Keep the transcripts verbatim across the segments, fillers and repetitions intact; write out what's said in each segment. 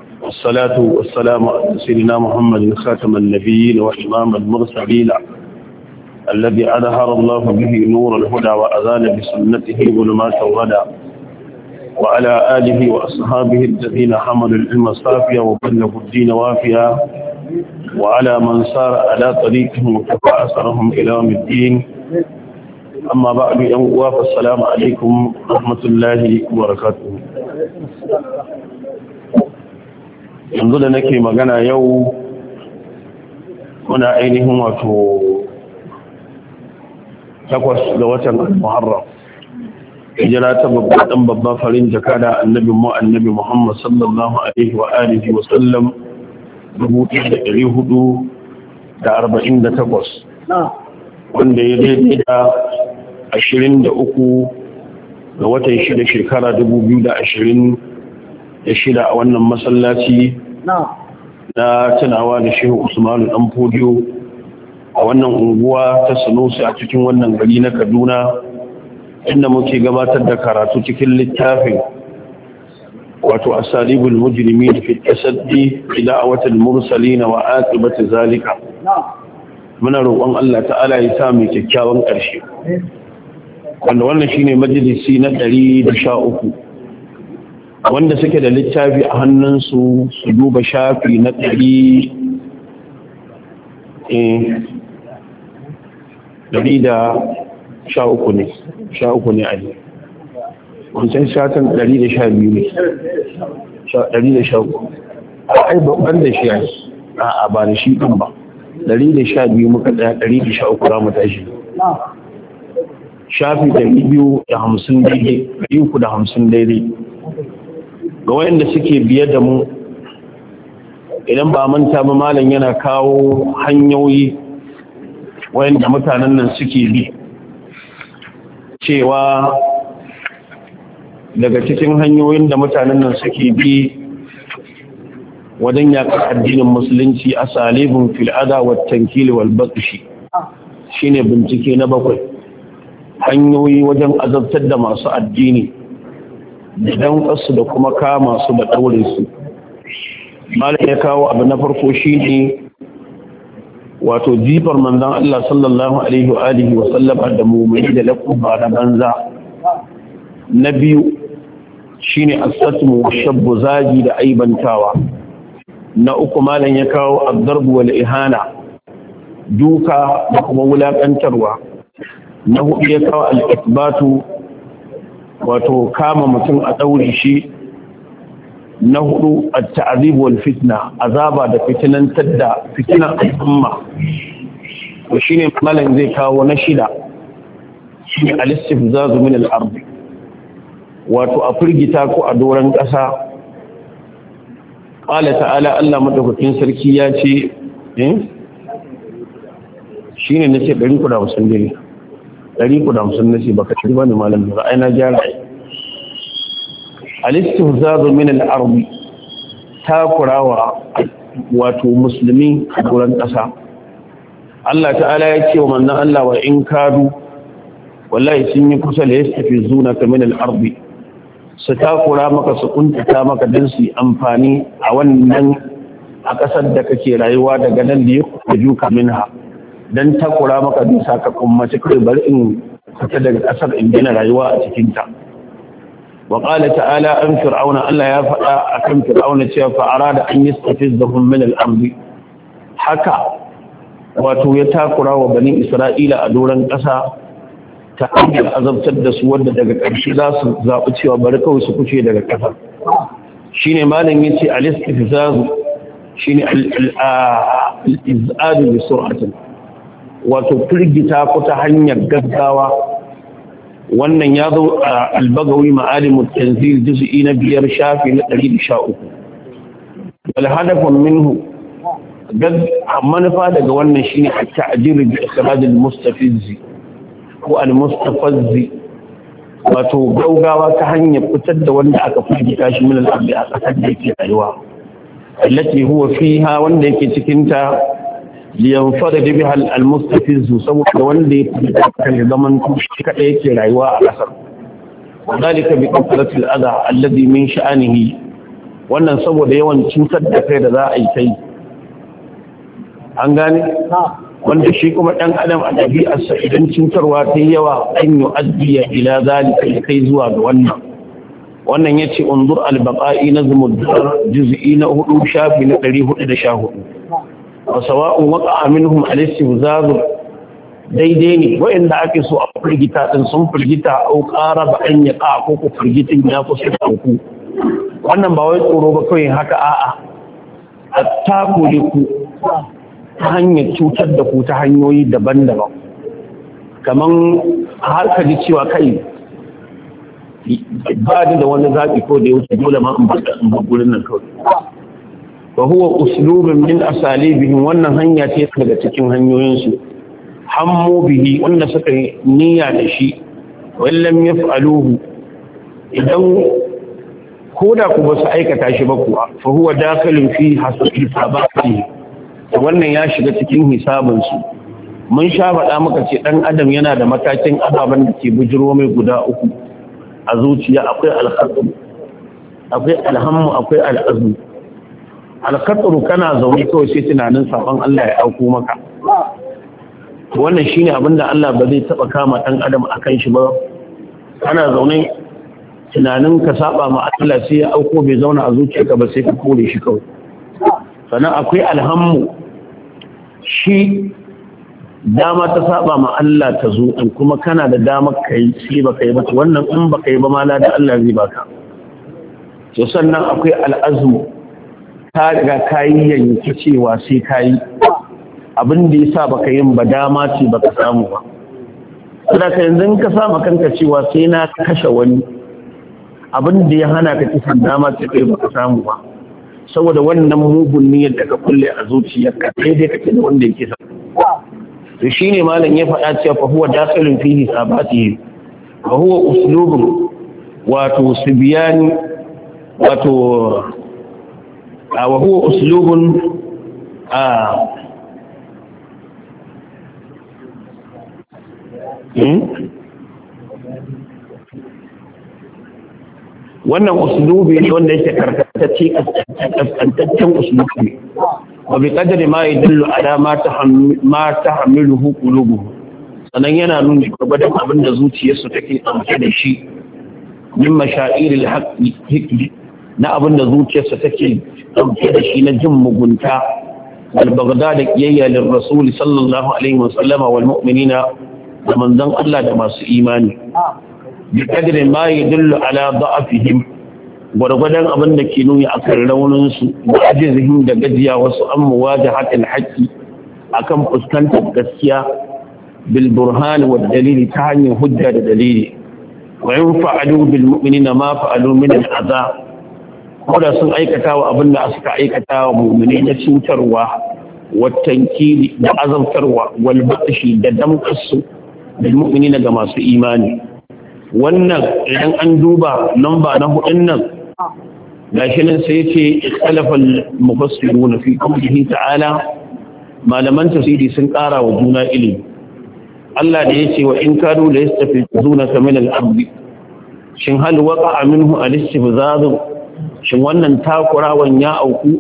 والصلاة والسلام على سيدنا محمد خاتم النبيين وإمام المرسلين الذي أظهر الله به نور الهدى وأزال بسنته ظلمات الردى وعلى آله وأصحابه الذين حملوا العلم صافيا وبلغوا الدين وافيا وعلى من سار على طريقهم وكفى أثرهم إلى يوم الدين. أما بعد يوم فالسلام عليكم ورحمة الله وبركاته. yanzu da nake magana yau muna ainihin wato takwas ga watan Muharram, hijira ta babban babban farin jaka da annabi mu annabi Muhammad sallallahu alaihi wa alihi wa sallam dubu ɗaya da ɗari hudu da arba'in da takwas, wanda ya daidai da ashirin da uku ga watan shida shekara dubu biyu da ashirin da shida a wannan masallaci na tunawa da Shehu Usmanu Dan Fodiyo a wannan unguwa ta Sanusi a cikin wannan gari na Kaduna, inda muke gabatar da karatu cikin littafin wato asalibul mujrimin fi tasaddi ila awatil mursalin wa aqibati zalika. Muna roƙon Allah ta'ala ya sa mu kyakkyawan ƙarshe, wanda wannan shine majalisi na ɗari da sha uku. Wanda suke da littafi a hannunsu su duba shafi na ɗari ɗari da sha uku ne sha uku ne a ne wancan shatan ɗari da sha biyu ne ɗari da sha uku a ai babban da shi ne a ba da shi ɗin ba ɗari da sha biyu muka ɗaya ɗari da sha uku za mu tashi shafi ɗari biyu da hamsin daidai ɗari uku da hamsin daidai. Ga wayanda suke biye da mu, idan ba manta ba malam yana kawo hanyoyi wayanda mutanen nan suke bi, cewa daga cikin hanyoyin da mutanen nan suke bi wajen yaƙar addinin musulunci a salibin fil'ada wa tankili wal batshi shine bincike na bakwai, hanyoyi wajen azabtar da masu addini dan wasu da kuma kama su da daure su. Malam ya kawo abu na farko shine wato jifar manzon Allah sallallahu alaihi wa alihi wa sallam da mu'mini da laquba da banza. Na biyu shine as-satmu washabbu zagi da aibantawa. Na uku malam ya kawo ad-darb wal ihana, duka da kuma wulakantarwa. Na hudu ya kawo al-ithbatu, wato kama mutum a ɗaure shi. Na hudu at-ta'zib wal fitna, azaba da fitinantar da fitinar al'umma. to shine malam zai kawo na shida shi al-istifzaz min al-ard, wato a firgita ko a doran ƙasa. qala ta'ala, Allah madaukakin sarki ya ce eh shine nace ɗari uku da hamsin dai ɗari uku da hamsin nace baka ci bane malam da ai na gyara. al-istihzaz min al-ard, takurawa wato musulmi a doran ƙasa. Allah ta'ala ya ce wa manzon Allah, wa in kadu wallahi sun yi kusa da yastafizunaka min al-ard, su takura maka su kuntata maka dan su amfani a wannan a ƙasar da kake rayuwa daga nan da ya juka minha, dan takura maka da saka kummace kai bari in fita daga ƙasar in gina rayuwa a cikin ta. wa qala ta'ala an fir'auna, Allah ya faɗa akan fir'auna cewa fa arada an yastafizahum min al-ard, haka wato ya takura wa bani Isra'ila a doron ƙasa ta hanyar azabtar da su, wanda daga ƙarshe za su zaɓi cewa bari kawai su kuce daga ƙasa. Shi ne malin yin ce al-istifzazu shi ne al-izadu bi sur'atin, wato firgita ko ta hanyar gaggawa. Wannan ya zo a al-Bagawi Ma'alimut Tanzil juz'i na biyar shafi na ɗari da sha uku. wal hadafun minhu, manufa daga wannan shine at-ta'jil bi ikhraj al-mustafizzi ko al-mustafazzi, wato gaugawa ta hanyar fitar da wanda aka firgita shi min al-ardi a kasar da yake rayuwa, allati huwa fiha, wanda yake cikin ta, liyanfarida biha al-mustafizzu, saboda wanda ya firgita kan zaman shi kada yake rayuwa a kasar. wadalika bi qatlat al-adha alladhi min sha'anihi, wannan saboda yawan cutar da kai da za a yi kai an gane wanda shi kuma ɗan adam a ɗabi'arsa idan cutarwa ta yi yawa an yi addiya ila zalika ya kai zuwa ga wannan wannan ya ce undur albaqa'i na zumuddar juz'i na hudu shafi na ɗari hudu da sha hudu wa sawa'un waqa'a minhum al-istihzaz daidai ne wa'inda ake so a firgita din sun firgita au ƙara ba an yaqa ko ku firgitin ya kusa da ku wannan ba wai tsoro ba kawai haka a'a a takure ku ta hanyar cutar da ku ta hanyoyi daban-daban kamar har ka ji cewa kai ba da wani zaɓi ko da ya wuce dole ma in ba gurin nan kawai ba huwa uslubin min asalibihim wannan hanya ce daga cikin hanyoyinsu hammu bihi wanda suka yi niyya da shi wallam yaf'aluhu idan ko da ku ba su aikata shi ba kuwa fa huwa dakhilun fi hisabatihi wannan ya shiga cikin hisabinsu mun sha faɗa maka ce ɗan adam yana da matakin ababen da ke bujiro mai guda uku a zuciya akwai alkhatsuru akwai alhammu akwai al'azmu alkhatsuru kana zaune kawai sai tunanin sabon Allah ya auko maka wannan shine abin da Allah ba zai taɓa kama ɗan adam akan shi ba kana zaune tunanin ka saba ma Allah sai ya auko bai zauna a zuciyarka ba sai ka kore shi kawai sannan akwai alhammu shi dama ta saba ma Allah ta zo in kuma kana da dama kai sai baka yi ba wannan in baka yi ba ma la da Allah zai baka to sannan akwai al'azmu ta riga kai yanki cewa sai kai abin da yasa baka yin ba dama ce baka samu ba saboda yanzu ka sama kanka cewa sai na kashe wani abin da ya hana ka kisan dama ce kai baka samu ba saboda wannan mugun niyyar da ka kulle a zuciyarka sai dai kake da wanda yake sa to shine malam ya faɗa cewa fa huwa dakhilun fi hisabatihi wa huwa uslubun wato sibyani wato wa huwa uslubun a wannan uslubi ne wanda yake karkatacce kaskantaccen uslubi ne wa bi qadri ma yadullu ala ma taham ma tahmiluhu qulubuhum sanan yana nuni gurbadan abin da zuciyarsu take dauke da shi min mashairil haqqi na abin da zuciyarsu take dauke da shi na jin mugunta wal baghdad qiyya lir rasul sallallahu alaihi wasallam wal mu'minina da manzon Allah da masu imani بقدر ما يدل على ضعفهم gwargwadon abin da ke nuni a kan rauninsu da ajizihim da gajiya wasu an muwaje haƙin haƙƙi a kan fuskantar gaskiya bil burhan wa dalili ta hanyar hujja da dalili wa yin fa'alu bil mu'minina ma fa'alu min al'aza ko da sun aikata wa abin da suka aikata wa mu'mini na cutarwa wa tankili da azabtarwa wal batshi da damƙasu bil mu'minina ga masu imani wannan idan an duba lamba na hudun nan gashi nan sai ce ikhtalafa al-mufassirun fi qawlihi ta'ala malaman tafsiri sun ƙara wa juna ilimi Allah da yace wa in kadu la yastafizunaka min al-ard shin hal waqa'a minhu al-istifzaz shin wannan takurawan ya auku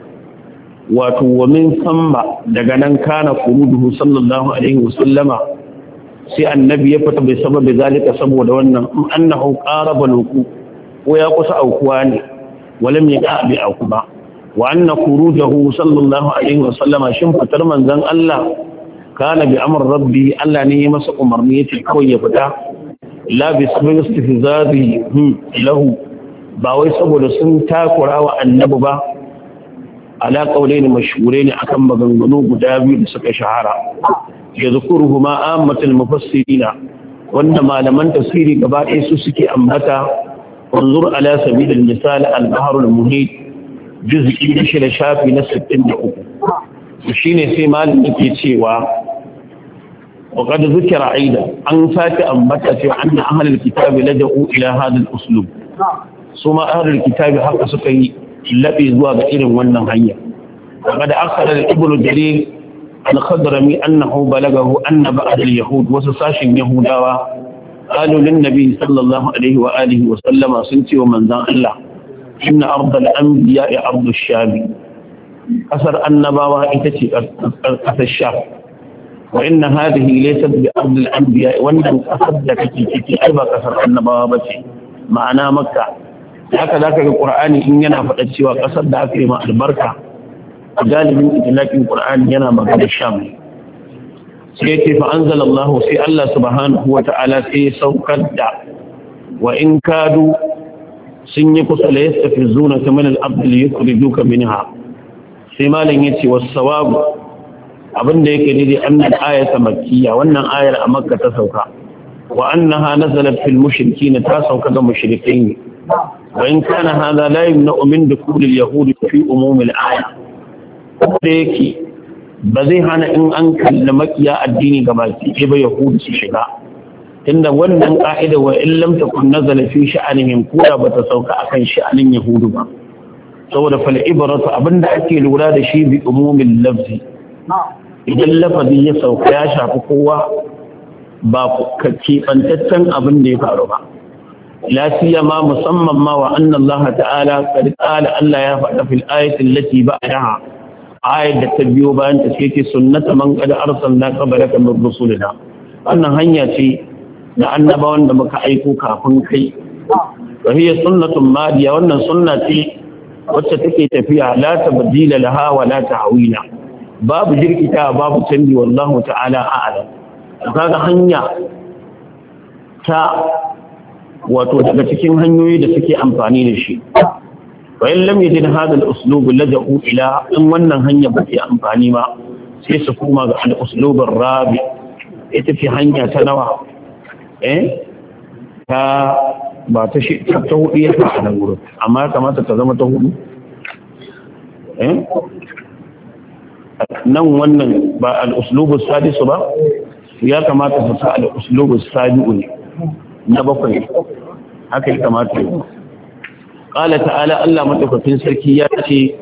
wato wa min samma daga nan kana quruduhu sallallahu alaihi wasallama sai annabi ya fita bai sababi zalika saboda wannan annahu qaraba luku ko ya kusa aukuwa ne walam yaqa bi aukuba wa anna khurujahu sallallahu alaihi wasallama shin fitar manzon Allah kana bi amr rabbi Allah ne ya masa umarni yace kawai ya fita la bi sababi istifzazi lahu ba wai saboda sun takura wa annabi ba ala qawlaini mashhuraini akan maganganu guda biyu da suka shahara yadhkuruhuma ammatul mufassirina wanda malaman tafsiri gaba ɗaya su suke ambata wanzur ala sabilil misal al-bahr al-muhit juz'i na shida shafi na sittin da uku shine sai malamin yake cewa wa qad zikra aida an sake ambata cewa anna ahlul kitabi lad'u ila hadha al-uslub suma ahlul kitabi haka suka yi labe zuwa ga irin wannan hanya qad akhara ibnu jarir al-khadrami annahu balagahu anna ba'd al-yahud wasu sashin yahudawa qalu lin nabi sallallahu alaihi wa alihi wa sallama sun ce wa manzon Allah inna ardal anbiya ya ardu shami kasar annabawa ita ce kasar sham wa inna hadhihi laysat bi ardil anbiya wannan kasar da kake ciki ai ba kasar annabawa bace ma'ana makka haka zaka ga qur'ani in yana faɗa cewa kasar da aka yi ma albarka galibin itlaqin qur'ani yana magana sham sai yake fa anzalallahu sai Allah subhanahu wa ta'ala sai saukar da wa in kadu sun yi kusa la yastafizuna min al-ard li yukhrijuka minha sai malam yace was-sawabu abinda yake daidai annal ayata makkiya wannan ayar a makka ta sauka wa annaha nazalat fil mushrikeen ta sauka ga mushrikai wa in kana hadha la yamna'u min dukhul al-yahud fi umum al-aya da yake ba zai hana in an kalli makiya addini gabaki ɗaya ba yahudu su shiga tunda wannan ka'ida wa in lam takun nazala fi sha'anihim kula bata sauka akan sha'anin yahudu ba saboda fal ibratu abinda ake lura da shi bi umumil lafzi idan lafazi ya sauka ya shafi kowa ba keɓantaccen abin da ya faru ba la siyama musamman ma wa anna Allah ta'ala qad qala Allah ya faɗa fil ayati allati ba'daha ayat da ta biyo bayan ta ce sunnata man qad arsalna qablaka min rusulina wannan hanya ce da annabawan da muka aiko kafin kai wa hiya sunnatun madiya wannan sunna ce wacce take tafiya la tabdila laha wa la ta'wila babu jirkita babu canji wallahu ta'ala a'lam kaga hanya ta wato daga cikin hanyoyi da suke amfani da shi wa in lam yajid hadha al-uslub laja'u ila in wannan hanya ba ta amfani ba sai su kuma ga al-uslub ar-rabi ita ce hanya ta nawa eh ta ba ta shi ta hudu ya ta nan gurin amma kamata ta zama ta hudu eh nan wannan ba al-uslubu sadisu ba ya kamata su sa al-uslubu sabiu ne na bakwai haka ya kamata yi qala ta'ala Allah madaukakin sarki ya ce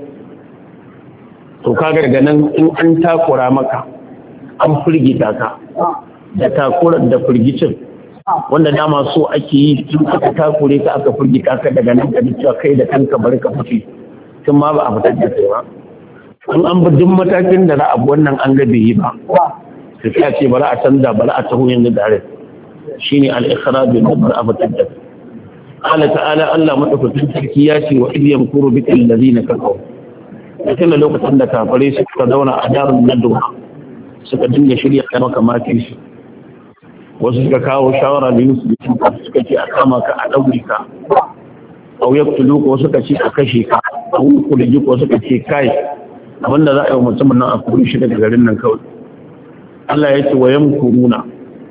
to kaga daga nan in an takura maka an firgita ka da takurar da firgicin wanda dama so ake yi tun aka takure ka aka firgita ka daga nan ka cewa kai da kanka bari ka fice tun ma ba a fitar da kai ba in an bi duk matakin da za a wannan an ga bai yi ba su ta ce bari a canza bari a taho yanzu da rai shine al-ikhraj bil bar abadan qala ta'ala Allah madaukakin sarki ya ce wa idyam kuru bika allazina kafaru kuma lokacin da kafare suka zauna a darun nadwa suka dinga shirya maka maki shi wasu suka kawo shawara da Yusuf suka ce a kama ka a daure ka au yaktulu ko suka ce a kashe ka au kulji ko suka ce kai abinda za a yi wa mutumin nan a kuri shi daga garin nan kawai Allah ya ce wa yamkuruna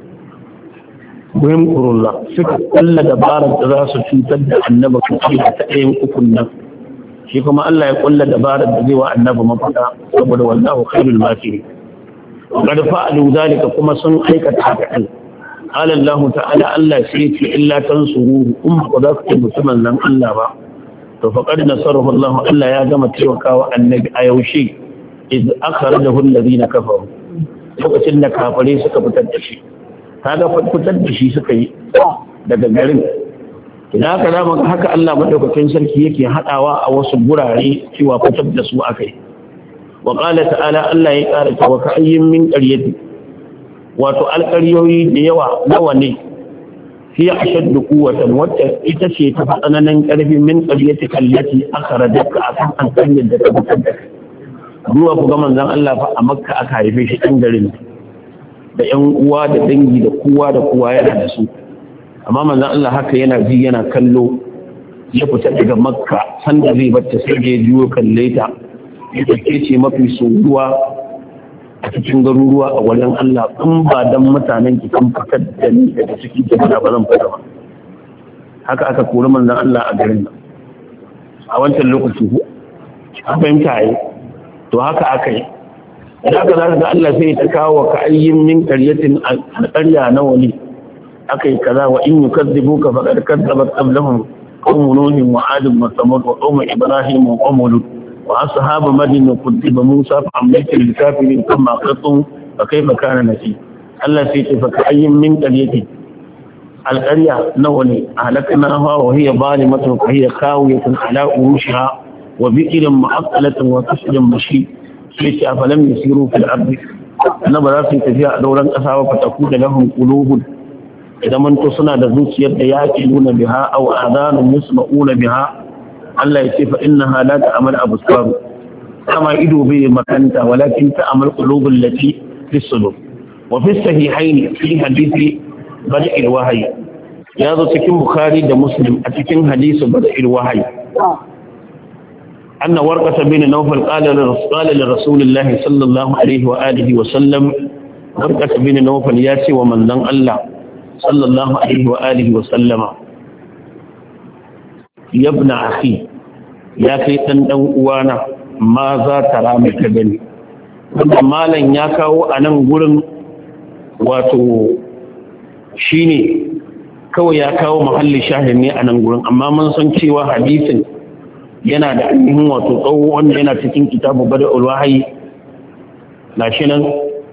wa yamkurullah suka kulla dabarar da za su cutar da annaba kuma ta ɗayan ukun nan shi kuma Allah ya kulla dabarar da zai wa annaba mafaka saboda wallahu khairul makirin qad fa'alu zalika kuma sun aikata haka din qala Allah ta'ala Allah sai ce illa tansuruhu um ba za ku ce mutumin nan Allah ba to faqad nasarahu Allah Allah ya gama taimakawa annabi a yaushe iz akhrajahu alladhina kafaru lokacin da kafare suka fitar da shi kaga fitar da shi suka yi daga garin idan haka da maka haka Allah madaukakin sarki yake hadawa a wasu gurare cewa fitar da su akai wa qala ta'ala Allah ya ƙara cewa ka ayyin min qaryati wato alƙaryoyi da yawa nawa ne fi ashaddu quwwatan wata ita ce ta tsananin ƙarfi min qaryati kallati akhrajaka akan an kan yadda ta fitar da ruwa ku ga manzon Allah fa a Makka aka haife shi ɗan garin da ƴan uwa da dangi da kowa da kowa yana da su amma manzon Allah haka yana ji yana kallo ya fita daga Makka sanda zai bata sai ya jiyo kalle ta ita ce mafi soruwa a cikin garuruwa a wajen Allah in ba dan mutanen ki kan fitar da ni daga cikin jama'a ba zan fita ba haka aka kori manzon Allah a garin nan a wancan lokaci ko an fahimta ai to haka aka yi idan ka zaka ga Allah sai ta kawo ka ayyin min qaryatin alqarya nawa ne akai kaza wa in yukazzibuka faqad kadzabat qablahum qawm nuh wa ad wa samud wa qawm ibrahim wa qawm lut wa ashab madin kutiba musa fa amlayta lil kafirin kama qatu fa kayfa kana nasi Allah sai ta faka ayyin min qaryatin alƙarya nawa ne halakna ha wa hiya zalimatun fa hiya khawiyatun ala urushiha wa bi'rin mu'aqqalatin wa qasrin mashi sai ce afalam yasiru fil ardi na ba za su tafiya a dauran ƙasa ba fataku da lahum qulubun idan man to suna da zuciyar da yake nuna biha aw adanun yasma'una biha Allah ya ce fa innaha la ta'mal absar kama ido bai makanta walakin ta'mal qulubul lati fi sudur wa fi sahihayn fi hadisi bada'il wahyi ya zo cikin bukhari da muslim a cikin hadisi bada'il wahyi anna warqata bin nawfal qala li rasulillahi sallallahu alaihi wa alihi wa sallam warqata bin nawfal ya ce wa manzon Allah sallallahu alaihi wa alihi wa sallama yabna akhi ya kai dan dan uwana ma za ta rame ka gani wannan malan ya kawo a nan gurin wato shine kawai ya kawo mahalli shahid ne a nan gurin amma mun san cewa hadisin yana da ainihin wato tsawo wanda yana cikin kitabu bada'ul wahyi gashi nan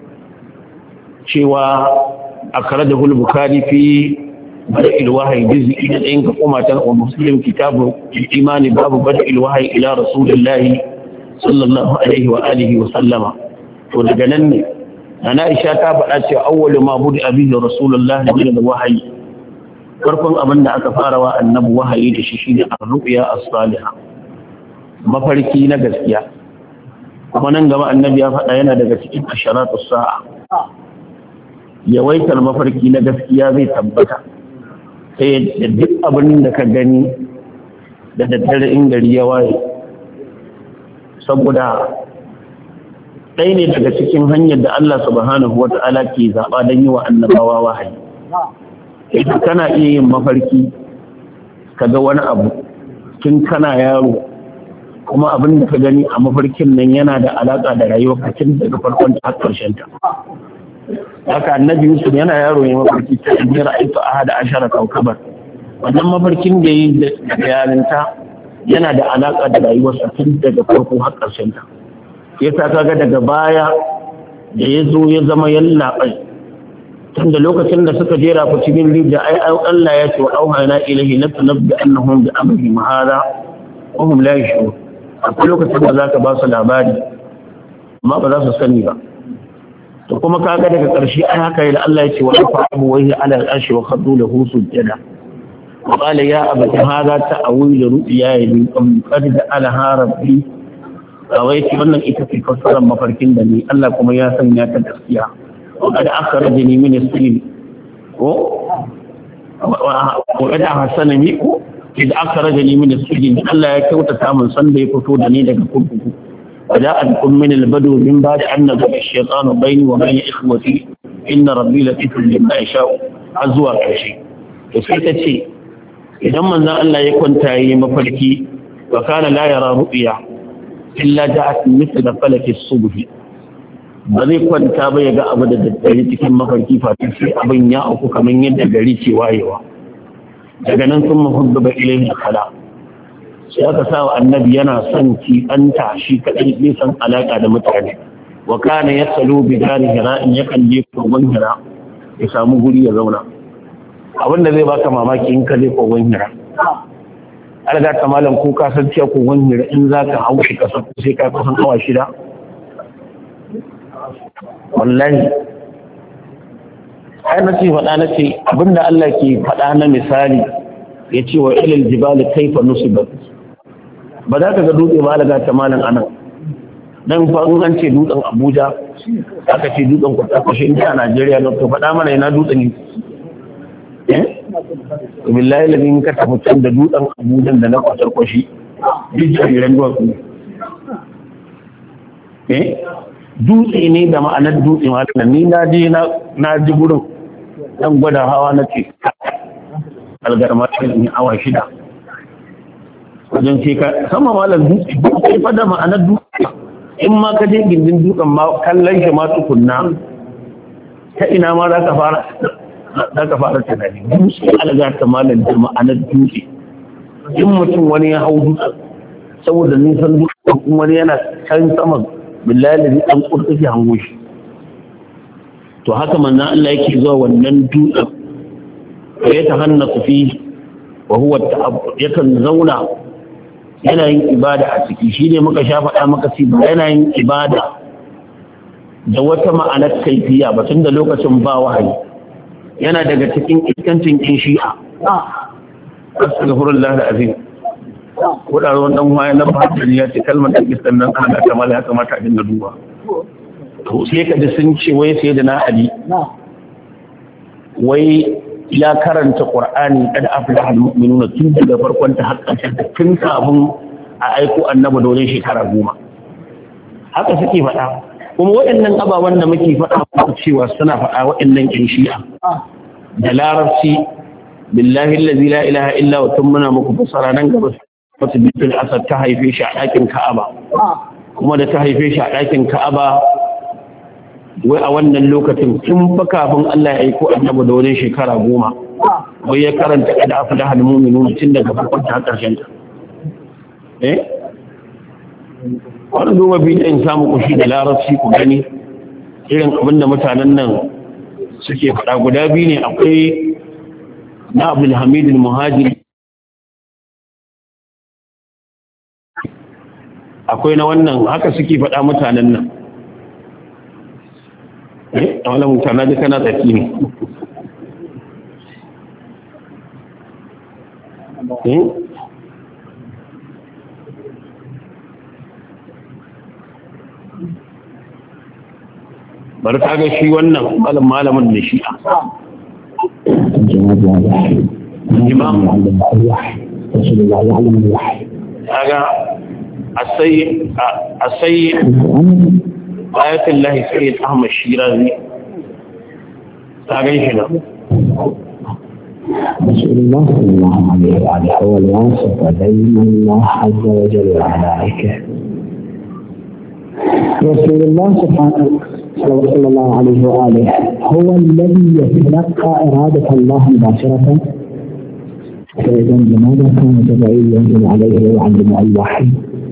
cewa akhrajahu al-bukhari fi bada'il wahyi juz'i da ɗayan ka koma ta wa muslim kitabu al-iman babu bada'il wahyi ila rasulillah sallallahu alaihi wa alihi wa sallama to daga nan ne ana Aisha ta faɗa cewa awwalu ma budi abihi rasulullah min al-wahyi farkon abin da aka fara wa annabi wahayi da shi shine ar-ru'ya as-salihah mafarki na gaskiya kuma nan gaba annabi ya faɗa yana daga cikin asharatus sa'a yawaitar mafarki na gaskiya zai tabbata sai da duk abin da ka gani da daddare in gari ya waye saboda ɗaya ne daga cikin hanyar da Allah subhanahu wata'ala ke zaɓa don yi wa annabawa wahayi ita kana iya yin mafarki ka ga wani abu tun kana yaro kuma abin da ka gani a mafarkin nan yana da alaƙa da rayuwar ka tun daga farkon ta har ƙarshen ta haka annabi Yusuf yana yaro ne mafarki ta in ra'aytu ahada ashara kawkaban wannan mafarkin da yi da yarinta yana da alaƙa da rayuwarsa tun daga farko har ƙarshen ta yasa kaga daga baya da ya zo ya zama yallaɓai tun da lokacin da suka jera ku cikin rijiya ai Allah ya ce wa auhayna ilayhi latunabbi annahum bi amri mahada wa hum la yashurun akwai lokacin da zaka ba su labari amma ba za su sani ba to kuma kaga daga ƙarshe ai haka yi da Allah ya ce wa afabu wahi ala al-arshi wa khaddu lahu sujada wa qala ya abati hadha ta'wil ru'ya min qad ala rabbi kawai ce wannan ita ce fassarar mafarkin da ni Allah kuma ya sanya ta gaskiya wa qad akhrajani min as-sijn ko wa qad ahsanani ko idan akhrajani min as-sijn Allah ya kyautata mun san da ya fito da ni daga kurkuku وجاءتكم من البدو من بعد أن نزغ الشيطان بيني وبين إخوتي إن ربي لطيف لما يشاء عزوا كشي فسيتتي إذا من ذا الله يكون تاي مفركي وكان لا يرى رؤيا إلا جاءت مثل فلك الصبح بذي كون تابا يغا أبدا ددري cikin mafarki fatin sai abin ya auku kaman yadda gari ce wayewa daga nan sun mahubba ilayhi khala sai aka sa wa annabi yana son ki an tashi kadai bai san alaka da mutane wa kana yasalu bi dari hira in yakan je kogon hira ya samu guri ya zauna abinda zai baka mamaki in ka je kogon hira alga ta malam ko ka san cewa kogon hira in zaka haushi kasa sai ka kusan awa shida wallahi ai na ce faɗa na ce abinda Allah ke faɗa na misali ya ce wa ilal jibali kaifa nusibat ba za ka ga dutse ba daga ta malam anan dan fa in an ce dutsen Abuja aka ce dutsen Kwatakwashi in ta Najeriya ne to faɗa mana ina dutsen ne eh billahi ladin ka tafi can da dutsen Abuja da na Kwatakwashi duk jariran duwatsu eh dutse ne da ma'anar dutse malam ni na je na na ji gurin dan gwada hawa na ce algarma ne awa shida wajen ce ka sama malar dutse dutse fada ma'anar dutse in ma ka je gindin dutsen ma kallon shi ma tukunna ta ina ma za ka fara za ka fara tunani dutse alaga ta malar da ma'anar dutse in mutum wani ya hau dutse saboda nisan dutse wani yana can sama billahi da an kurta shi hango shi to haka manzon Allah yake zuwa wannan dutsen ya tahannatu fi wa huwa ta'abbud yakan zauna yana yin ibada a ciki shi ne muka sha faɗa maka ci ba yana yin ibada da wata ma'anar kaifiya ba tun da lokacin ba wahayi yana daga cikin iskancin kin shi'a astaghfirullah alazim kudarwan dan waya na fadin ya ce kalmar da iskan nan ana kamar ya kamata a dinga duba to sai ka ji sun ce wai sai da na ali wai ya karanta qur'ani kada aflaha almu'minuna tun daga farkon ta hakkan tun kafin a aiko annabi dole shekara goma haka suke faɗa kuma waɗannan ababen da muke faɗa cewa suna faɗa waɗannan kin shi'a da larabci billahi allazi la ilaha illa wa tummuna muku fasara nan gaba wata bitul asad ta haife shi a ɗakin ka'aba kuma da ta haife shi a ɗakin ka'aba wai a wannan lokacin tun fa kafin Allah ya aiko annabi da wani shekara goma wai ya karanta kada aflaha almu'minun tun daga farkon ta karshen ta eh wannan duba bi in samu kushi da larabci ku gani irin abinda mutanen nan suke faɗa guda biyu ne akwai na Abdul Hamid al-Muhajiri akwai na wannan haka suke faɗa mutanen nan eh a wannan mutana da kana tsaki ne eh bari ka ga shi wannan malam malamin da shi'a imam رسول الله يعلم الوحي هذا السيد السيد آية الله سيد أحمد الشيرازي تاغين شنو رسول الله صلى الله عليه وآله هو الواصف بين الله عز وجل وملائكته رسول الله سبحانه صلى الله عليه وآله هو الذي يتلقى إرادة الله مباشرة فإذا لماذا كان جبريل ينزل عليه ويعلم الوحي؟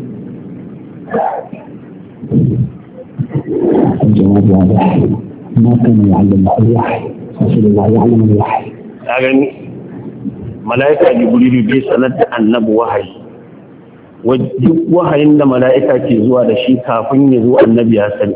الجواب واضح ما كان يعلمه الوحي رسول الله يعلم الوحي يعني ملائكة جبريل بيسند النبي وحي ودuk wahayin da mala'ika ke zuwa da shi kafin ya zo annabi ya sani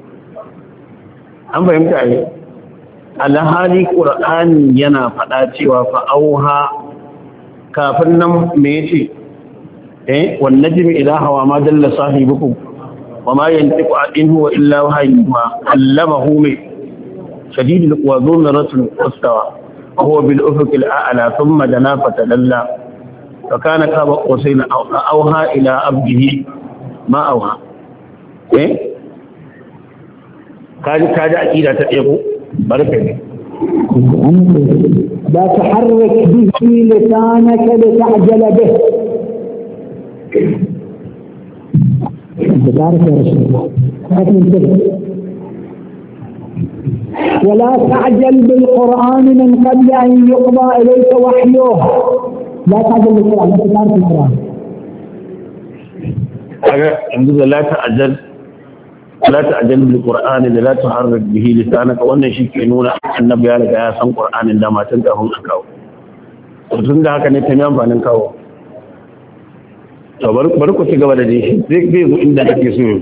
an fahimta ne alhali qur'ani yana faɗa cewa fa auha kafin nan me yace eh wan najmi idha hawa ma dalla sahibukum wa ma yantiqu in huwa illa wahyu ma allamahu min shadidul quwa dhunratun wastawa huwa bil ufuq al a'la thumma dana fatadalla فكان كاب قوسين أوحى إلى عبده ما أوحى إيه كاد كاد أكيد تقيقوا بركة لا تحرك به لسانك لتعجل به أنت تعرف يا رسول الله ولا تعجل بالقرآن من قبل أن يقضى إليك وحيه لا تعجل بالقرآن لا تعرف القرآن الحمد لله لا تعجل لا تعجل بالقرآن لا تحرك به لسانك wannan shi ke nuna annabi ya riga ya san Qur'anin da matan kafin a kawo to tun da haka ne ta amfanin kawo to bar ku ci gaba da shi zai zai zo inda kake so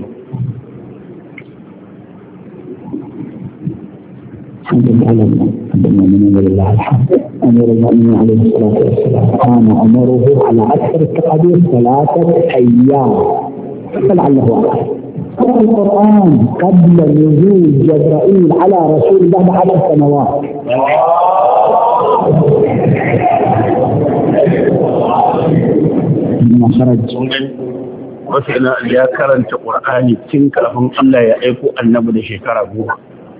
الحمد لله عبد المؤمنين لله الحمد أمير المؤمنين عليه الصلاة والسلام كان عمره على أكثر التقادير ثلاثة أيام فلعله أكثر قرأ القرآن قبل نزول جبرائيل على رسول الله بعشر سنوات لما خرج وسألنا يا كرنت قرآني تنك لهم الله يأيكو النبي لشكرا بوها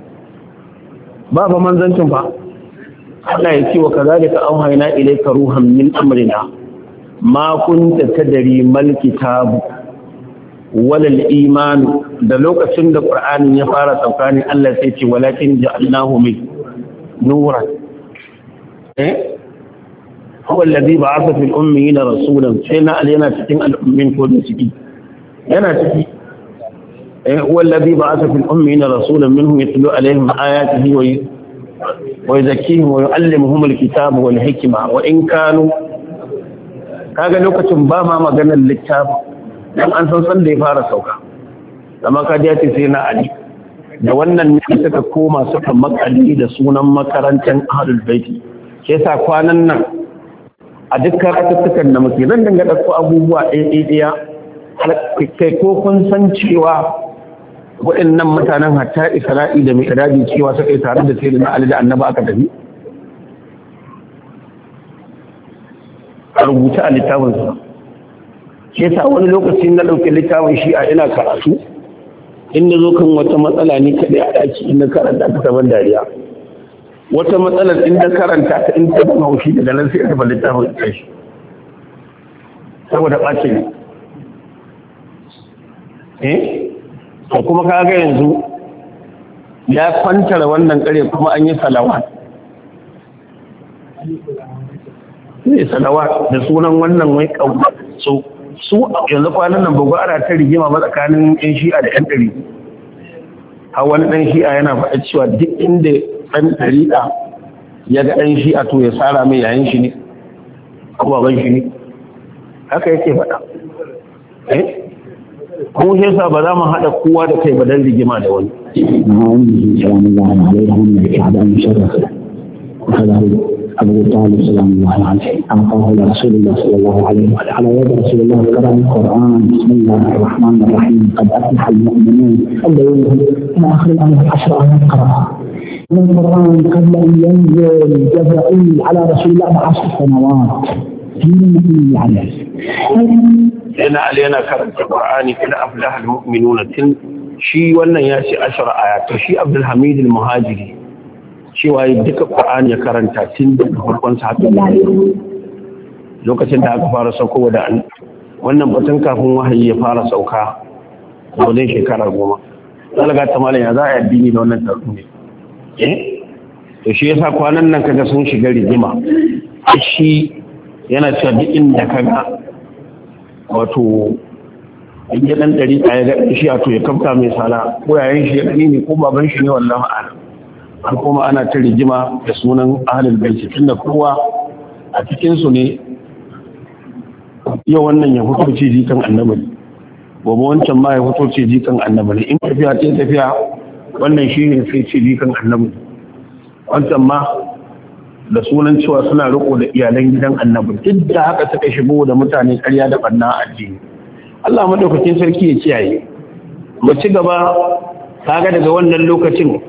babu manzancin ba Allah ya ce wa kazalika auhayna ilayka ruhan min amrina ma kunta tadri mal kitab wal iman da lokacin da qur'anin ya fara saukani Allah sai ce walakin ja'alnahu min nuran eh huwa alladhi ba'atha fil ummiyina rasulan sai na yana cikin al'ummin ko da ciki yana ciki هو الذي بعث في الأمين رسولا منهم يتلو عليهم آياته wa yuzakkihim wa yu'allimuhum al-kitaba wal hikma wa in kanu kaga lokacin ba ma maganar littafi dan an san san da ya fara sauka amma kaji ya ce sai na Ali da wannan ne suka koma suka makali da sunan makarantar Ahlul Baiti ke sa kwanan nan a dukkan ratuttukan da muke zan dinga dauko abubuwa ɗaya ɗaya kai ko kun san cewa waɗannan mutanen hatta Isra'i da Mi'raji cewa suka yi tare da sayyidina Ali da Annabi aka tafi a rubuta a littafin sa ke sa wani lokaci na ɗauki littafin shi a ina karatu inda zo kan wata matsala ni kaɗai a ɗaki inda karanta ta taban dariya wata matsalar inda karanta ta in ta ban haushi daga nan sai a taɓa littafin ta shi saboda ɓace ne eh to kuma kaga yanzu ya kwantara wannan ƙare kuma an yi salawa ne salawa da sunan wannan wai ƙaunar so su yanzu kwanan nan bugu ana ta rigima ba tsakanin yan shi'a da yan ɗari a wani ɗan shi'a yana faɗa cewa duk inda ɗan ɗariƙa ya ga ɗan shi'a to ya tsara mai yayin shi ne ko baban shi ne haka yake faɗa eh ko shi yasa ba za mu haɗa kowa da kai ba dan rigima da wani أبو طالب سلام الله عليه أعطاه لرسول الله صلى الله عليه وسلم على يد رسول الله قرأ القرآن بسم الله الرحمن الرحيم قد أفلح المؤمنون الذين إلى آخر الآية عشر آيات قرأها من القرآن قبل أن ينزل جبرائيل على رسول الله بعشر سنوات في النبي عليه لأن علينا كرمت القرآن إلى أفلح المؤمنون شي ولا ياسي عشر آيات شي عبد الحميد المهاجري cewa duka Qur'ani ya karanta tun daga farkon sa lokacin da aka fara saukowa da wannan batun kafin wahayi ya fara sauka wajen shekara goma zalaga ta malam ya za a addini da wannan tarbi ne eh to shi yasa kwanan nan kaga sun shiga rigima shi yana cewa duk inda kaga wato in ya dan dari ya ga shi a to ya kafta mai sala ko yayin shi ya dani ne ko baban shi ne wallahi a'lam har kuma ana ta rigima da sunan ahlul baiti tunda kowa a cikin su ne yau wannan ya fito ce jikan annabi gobe wancan ma ya fito ce jikan annabi in tafiya ce tafiya wannan shi ne sai ce jikan annabi wancan ma da sunan cewa suna riko da iyalan gidan annabi duk da haka suka shigo da mutane ƙarya da banna a addini Allah madaukakin sarki ya kiyaye mu ci gaba kaga daga wannan lokacin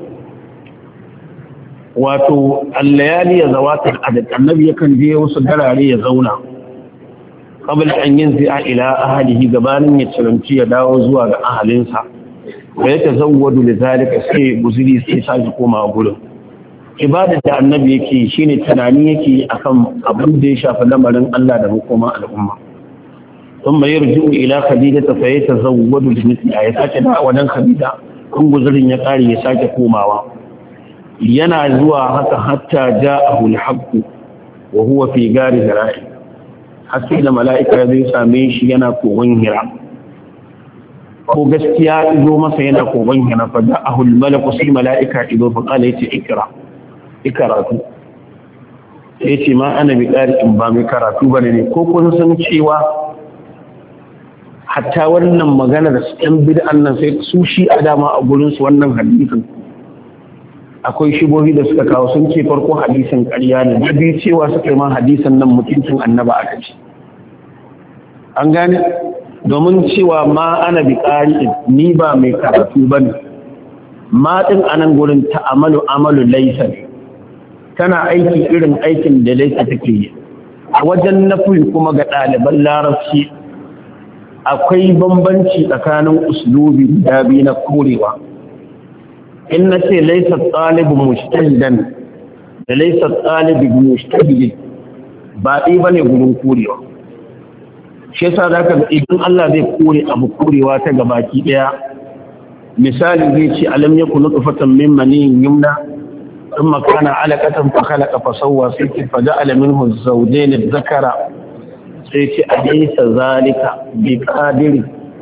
wato allayali ya zawatar adad annabi yakan je wasu darare ya zauna qabla an yanzi ila ahlihi gabanin ya ciranci ya dawo zuwa ga ahalinsa da ya tazawwadu lidhalika sai guzuri sai sai koma gurin ibadar da annabi yake shine tunani yake akan abin da ya shafi lamarin Allah da hukuma al'umma thumma yarji'u ila khadijata fa yatazawwadu limithliha ya sake da wadan khadija kun guzurin ya kare ya sake komawa yana zuwa haka hatta ja'ahu al-haqq wa huwa fi gari hira'i haske da mala'ika zai same shi yana kogon hira ko gaskiya izo masa yana kogon hira fa ja'ahu al-malaku sai mala'ika izo fa qala yace ikra ikaratu yace ma ana bi in ba mai karatu bane ne ko kun san cewa hatta wannan magana da ɗan bid'an nan sai su shi a dama a gurin su wannan hadisin akwai shibohi da suka kawo sun ce farko hadisin ƙarya ne da biyu cewa suka yi ma hadisin nan mutuncin annaba aka ce an gane domin cewa ma ana bi ƙari ni ba mai karatu ba ne ma ɗin a nan gurin ta'amalu amalu laisa ne tana aiki irin aikin da laisa take yi a wajen nafi kuma ga ɗaliban larabci akwai bambanci tsakanin uslubi da biyu na korewa in na ce laisa ɗalibin mustahidan da laisa ɗalibin mustahidin ba ɗi ba ne gudun korewa shi yasa za ka idan Allah zai kore abu korewa ta gabaki ɗaya misali zai ce alam ya kunu tufatan min maniyin yumna in makana alaƙatan fa khalaqa fa sawwa sai ce fa ja'ala minhu zawjayn dhakara sai ce alaysa zalika bi qadiri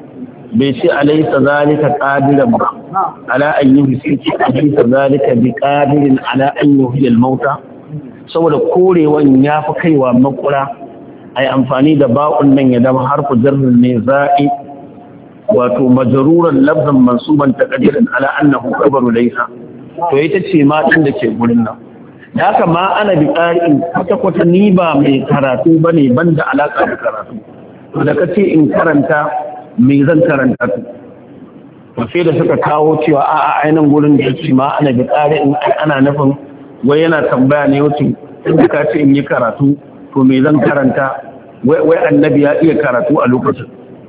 bai ce alaysa zalika qadiran ba ala an yuhyi alaysa zalika biqadirin ala an yuhyi al-mauta saboda korewan yafi kaiwa makura ai amfani da ba'un nan ya zama harfu jarrin ne za'i wato majruran lafzan mansuban taqdiran ala annahu khabaru laysa to ita ce ma din da ke gurin nan da haka ma ana bi qari'in kwata kwata ni ba mai karatu bane banda alaka da karatu to da kace in karanta me zan karanta to to sai da suka kawo cewa a a ainin gurin da yake ma ana bi qari'in ana nufin wai yana tambaya ne wuce inda ka ce in yi karatu to me zan karanta wai annabi ya iya karatu a lokacin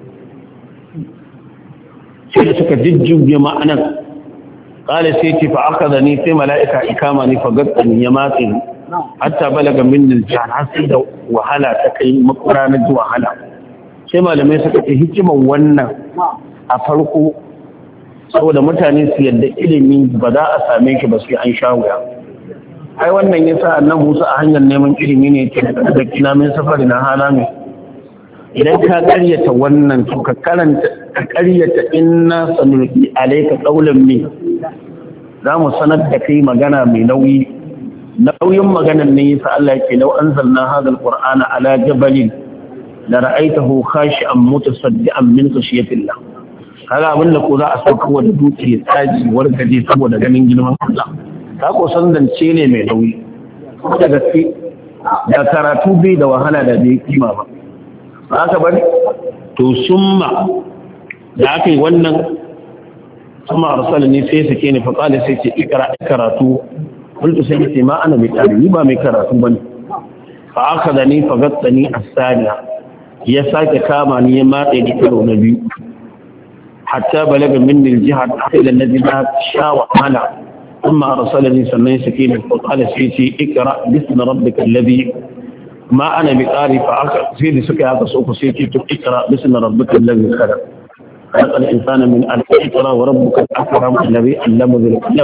sai da suka jijjuge ma'anan kala sai ce fa aka zane sai mala'ika ikama ne fagattani ya matse hatta balaga min niljan har sai da wahala ta kai makura na ji wahala sai malamai suka ce hikimar wannan a farko saboda mutane su yadda ilimi ba za a same shi ba sai an sha wuya ai wannan yasa annabi Musa a hanyar neman ilimi ne yake da kina min safari na hala mai idan ka karyata wannan to ka karanta ka karyata inna sanulqi alayka qawlan min za mu sanar da kai magana mai nauyi nauyin maganar ne yasa Allah yake law anzalna hadha alqur'ana ala jabalin la ra'aytahu khashi'an mutasaddian min khashyatillah kaga abin da ko za a sauka wa da dutse tsaji wargaje saboda ganin girman Allah ta ko san zance ne mai nauyi da gaske da karatu bai da wahala da bai kima ba ba haka bane to summa da aka yi wannan kuma arsalani sai sake ni fa qala sai ce ikra karatu kuntu sai ce ma ana mai tari ba mai karatu bane fa akhadani fa gattani as-saniya ya sake kama ni ya matse ni karo na biyu hatta balaga minni al-jihad ila an-nadina sha wa ala ثم أرسلني سمين سكينة فقال سيتي اقرأ باسم ربك الذي ما أنا بقاري فأخذ سيدي سكي هذا سوق سيتي اقرأ باسم ربك الذي خلق خلق الإنسان من ألف اقرأ وربك الأكرم الذي علم بالقلم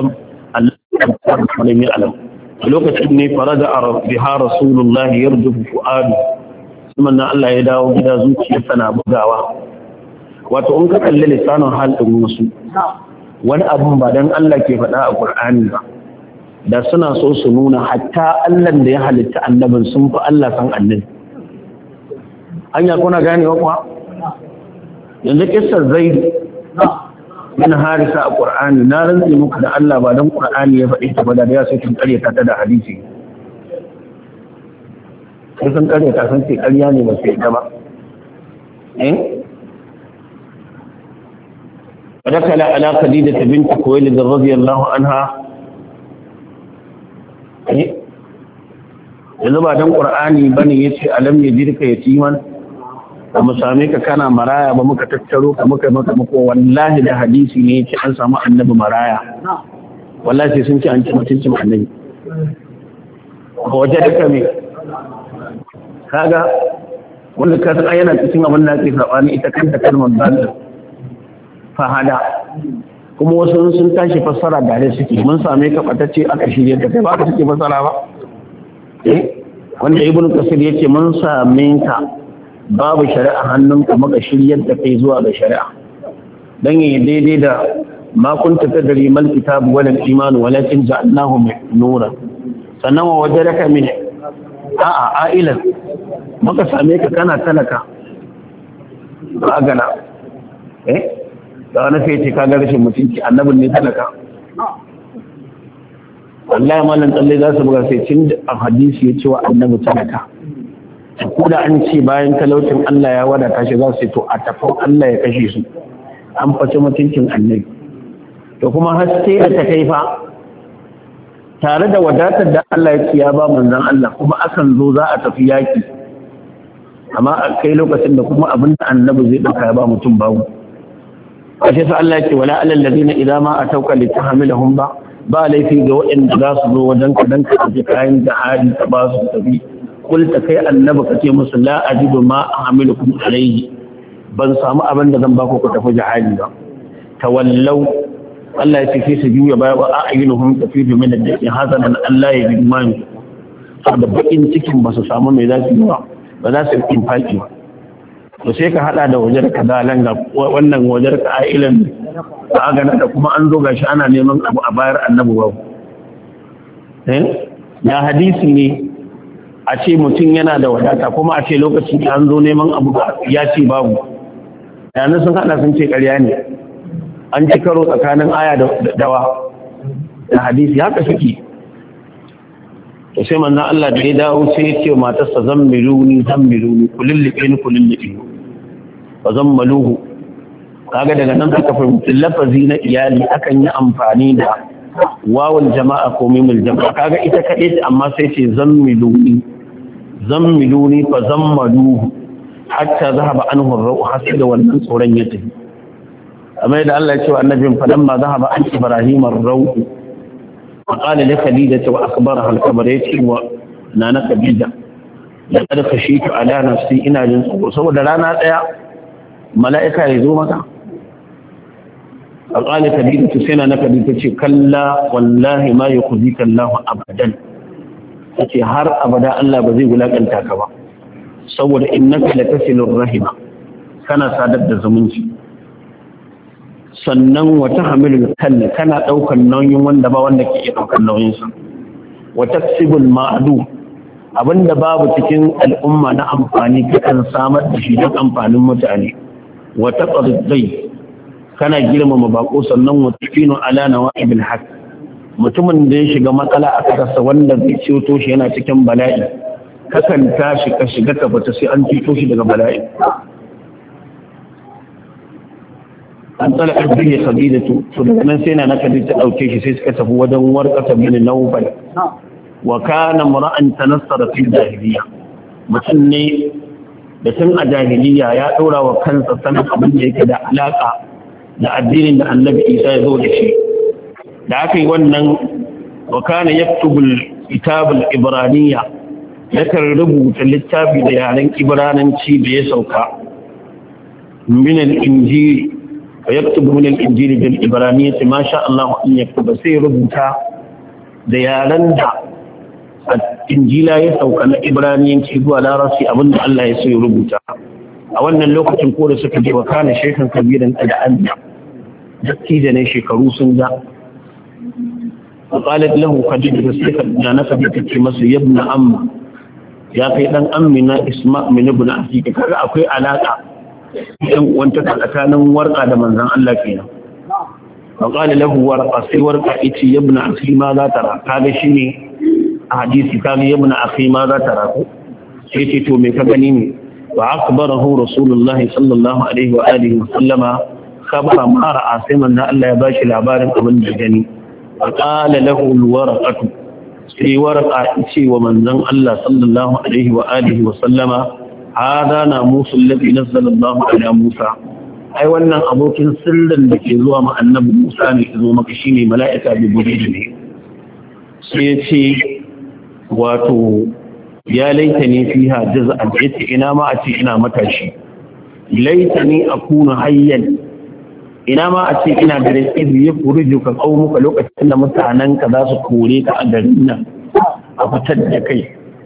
علم يعلم لوكت إني فرجع بها رسول الله يرجف فؤادي ثم أن الله يداو بدا زوجي سنة بغاوة وتؤنك اللسان حال المسلم wani abun ba don Allah ke faɗa a ƙur'ani ba da suna so su nuna hatta Allah da ya halitta annabin sun fi Allah san annabi hanya kuna ganewa kuwa yanzu kissar Zaid bin Harisa a ƙur'ani na rantsi muku da Allah ba don ƙur'ani ya faɗi ta ba da ya sai kin ƙarya ta da hadisi sai sun ƙarya ta san ce ƙarya ne ba sai ta ba eh ودخل على خديجة بنت خويلد رضي الله عنها yanzu ba don ƙur'ani ba ne ya ce alam ya jirka ya ciman da mu same ka kana maraya ba muka tattaro ka muka maka mako wallahi da hadisi ne ya ce an samu annabi maraya wallahi sai sun ce an ci mutuncin annabi waje da kame kaga wanda ka san yana cikin abin da ke sabani ita kanta kalmar dalil fahada kuma wasu sun tashi fassara da ne suke mun same ka batacce aka shirye da kai ba ka suke fassara ba eh wanda ibnu kasir yace mun same ka babu shari'a hannunka maka shiryar da kai zuwa ga shari'a dan yi daidai da ma kunta tadri mal kitab wal iman walakin ja'alnahu nuran sannan wa wajadaka min a'a ailan maka same ka kana talaka ba gana eh da wani sai ce kaga rashin mutunci annabin ne talaka wallahi malam tsalle za su buga sai cin a hadisi ya ce wa annabi talaka ko da an ce bayan talaucin Allah ya wadata shi za su ce to a tafin Allah ya kashe su an fashe mutuncin annabi to kuma haske da ta kai fa tare da wadatar da Allah ya ce ya ba manzon Allah kuma akan zo za a tafi yaki amma a kai lokacin da kuma abin da annabi zai dauka ya ba mutum babu ashe sai Allah yake wala alal ladina idza ma atauka litahmilahum ba ba laifi ga waɗanda za su zo wajen ka dan ka ji kayan jihadi ka ba su tafi kul ta kai annabi kace musu la ajidu ma ahmilukum alayhi ban samu abin da zan ba ku ku tafi jihadi ba tawallau Allah ya ce su juya baya wa a'yunuhum tafidu min ad-da'i hazanan Allah ya bi man saboda bakin cikin ba su samu mai za su yi ba ba za su yi infaki ba to sai ka hada da wajar ka dalan ga wannan wajar ka ailan ka gana da kuma an zo gashi ana neman abu a bayar annabi ba eh ya hadisi ne a ce mutum yana da wadata kuma a ce lokaci da an zo neman abu ya ce babu yana sun hada sun ce ƙarya ne an ci karo tsakanin aya da dawa da hadisi haka suke to sai manzon Allah da ya dawo sai ya ce matarsa zammiluni zammiluni kulillibe ni kulillibe fa zammaluhu kaga daga nan aka fahimci lafazi na iyali akan yi amfani da wawul jama'a ko mimul jama'a kaga ita kadai amma sai ce zammiluni zammiluni fa zammaluhu hatta zahaba anhu ar-ruh hasida wannan tsoron ya tafi amma da Allah ya ce wa annabin fa lamma zahaba an ibrahim ar-ruh فقال لخديجة وأخبرها الخبر يتي ونانا خديجة لقد خشيت على نفسي إنا جنسه سوى دلانا يا ملائكة يزومك فقال خديجة سينا خديجة كلا والله ما يخزيك الله أبدا يتي هر أبدا ألا بزيغ لك أنت كبا سوى إنك لتسل الرحمة كان سادة زمنشي sannan wata hamilul kalli kana daukar nauyin wanda ba wanda ke daukar nauyin sa wata sibul ma'adu abinda babu cikin al'umma na amfani kan samar da shi don amfanin mutane wata qadai kana girmama bako sannan wata finu ala nawaibil haq mutumin da ya shiga matsala aka rasa wanda zai ciyo shi yana cikin bala'i kakan tashi ka shiga ka fita sai an ciyo shi daga bala'i an tsala ƙarfi sabidatu to daga nan sai na naka ta ɗauke shi sai suka tafi wajen warƙata bin naufal wa kana mura'an tanassara fi jahiliya mutum ne da tun a jahiliya ya ɗora wa kansa sanin abin da yake da alaƙa da addinin da annabi isa ya zo da shi da aka yi wannan wa kana yaktubul kitabul ibraniya yakan rubuta littafi da yaren ibrananci da ya sauka min al-injili ويكتب من الإنجيل بالإبرانية ما شاء الله أن يكتب سير بوتا ديالان دا الإنجيل يسوك أن إبرانية تيبوا على رأسي أبن الله يسير بوتا أولا اللوكة تنقول سكتي وكان شيخا كبيرا أدعان ذكي جني شكروس دا فقالت له خديجة السيخة جانفة بكتمس يبن أم يا قيدان أمنا اسماء من ابن أحيك كذا أكوي علاقة idan wanta tsakanin warqa da manzon Allah kenan faqala lahu warqa sai warqa yace ibn akhi ma za tara kaga shine a hadisi kaga ibn akhi ma za tara ko sai ce to me ka gani ne wa akbarahu rasulullahi sallallahu alaihi wa alihi wa sallama khabara ma ra'a sai manzon Allah ya bashi labarin abin da gani faqala lahu alwarqatu sai warqa yace wa manzon Allah sallallahu alaihi wa alihi wa sallama hada na musu lafi nazzalallahu ala Musa ai wannan abokin sirrin da ke zuwa ma annabi Musa ne zo maka shine mala'ika Jibril ne sai ya ce wato ya laitani fiha jaz'an ita ina ma a ce ina matashi laitani akuna hayyan ina ma a ce ina da rai ya furuju ka kaumuka lokacin da mutanen ka za su kore ka a garin nan a fitar da kai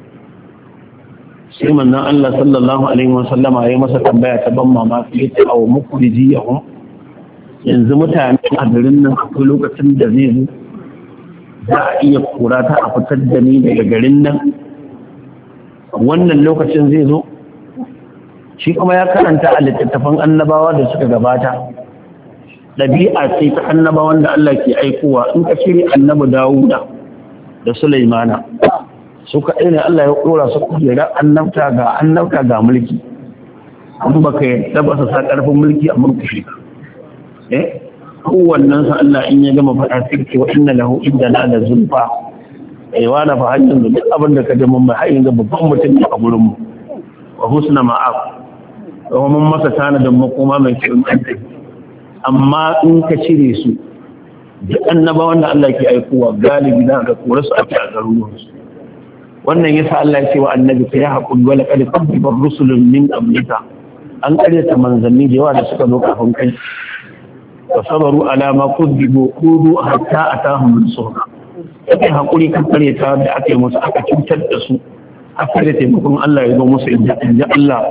sai manzon Allah sallallahu alaihi wasallama ya masa tambaya ta ban mamaki yace aw mukhrijiyahum yanzu mutane a garin nan akwai lokacin da zai zo za a iya kura ta a fitar da ni daga garin nan wannan lokacin zai zo shi kuma ya karanta a littattafan annabawa da suka gabata ɗabi'a ce ta annabawan da Allah ke aikowa in ka shiri annabi Dawuda da Sulaimana su kaɗai ne Allah ya ƙora su kujera annabta ga annabta ga mulki an baka yadda ba su sa ƙarfin mulki a murkushe eh kowannen sa Allah in ya gama faɗa sirki wa inna lahu indana la zulfa eh wala fa hajjin da duk abin da ka da mun mai hayin ga babban mutum a gurin mu wa husna ma'af wa mun masa tanadin makoma mai kyau amma in ka cire su duk annabawan da Allah ke aikowa galibi da ga kore su ake a garuruwansu wannan yasa Allah ya ce wa annabi ka ya haƙuri wala qad kadaba rusulun min qablika an ƙaryata manzanni da yawa da suka zo kafin kai wa sabaru ala ma kudibu kudu hatta atahum rasuluna kai haƙuri kan ƙaryata da aka yi musu aka cutar da su aka da taimakon Allah ya zo musu inda inda Allah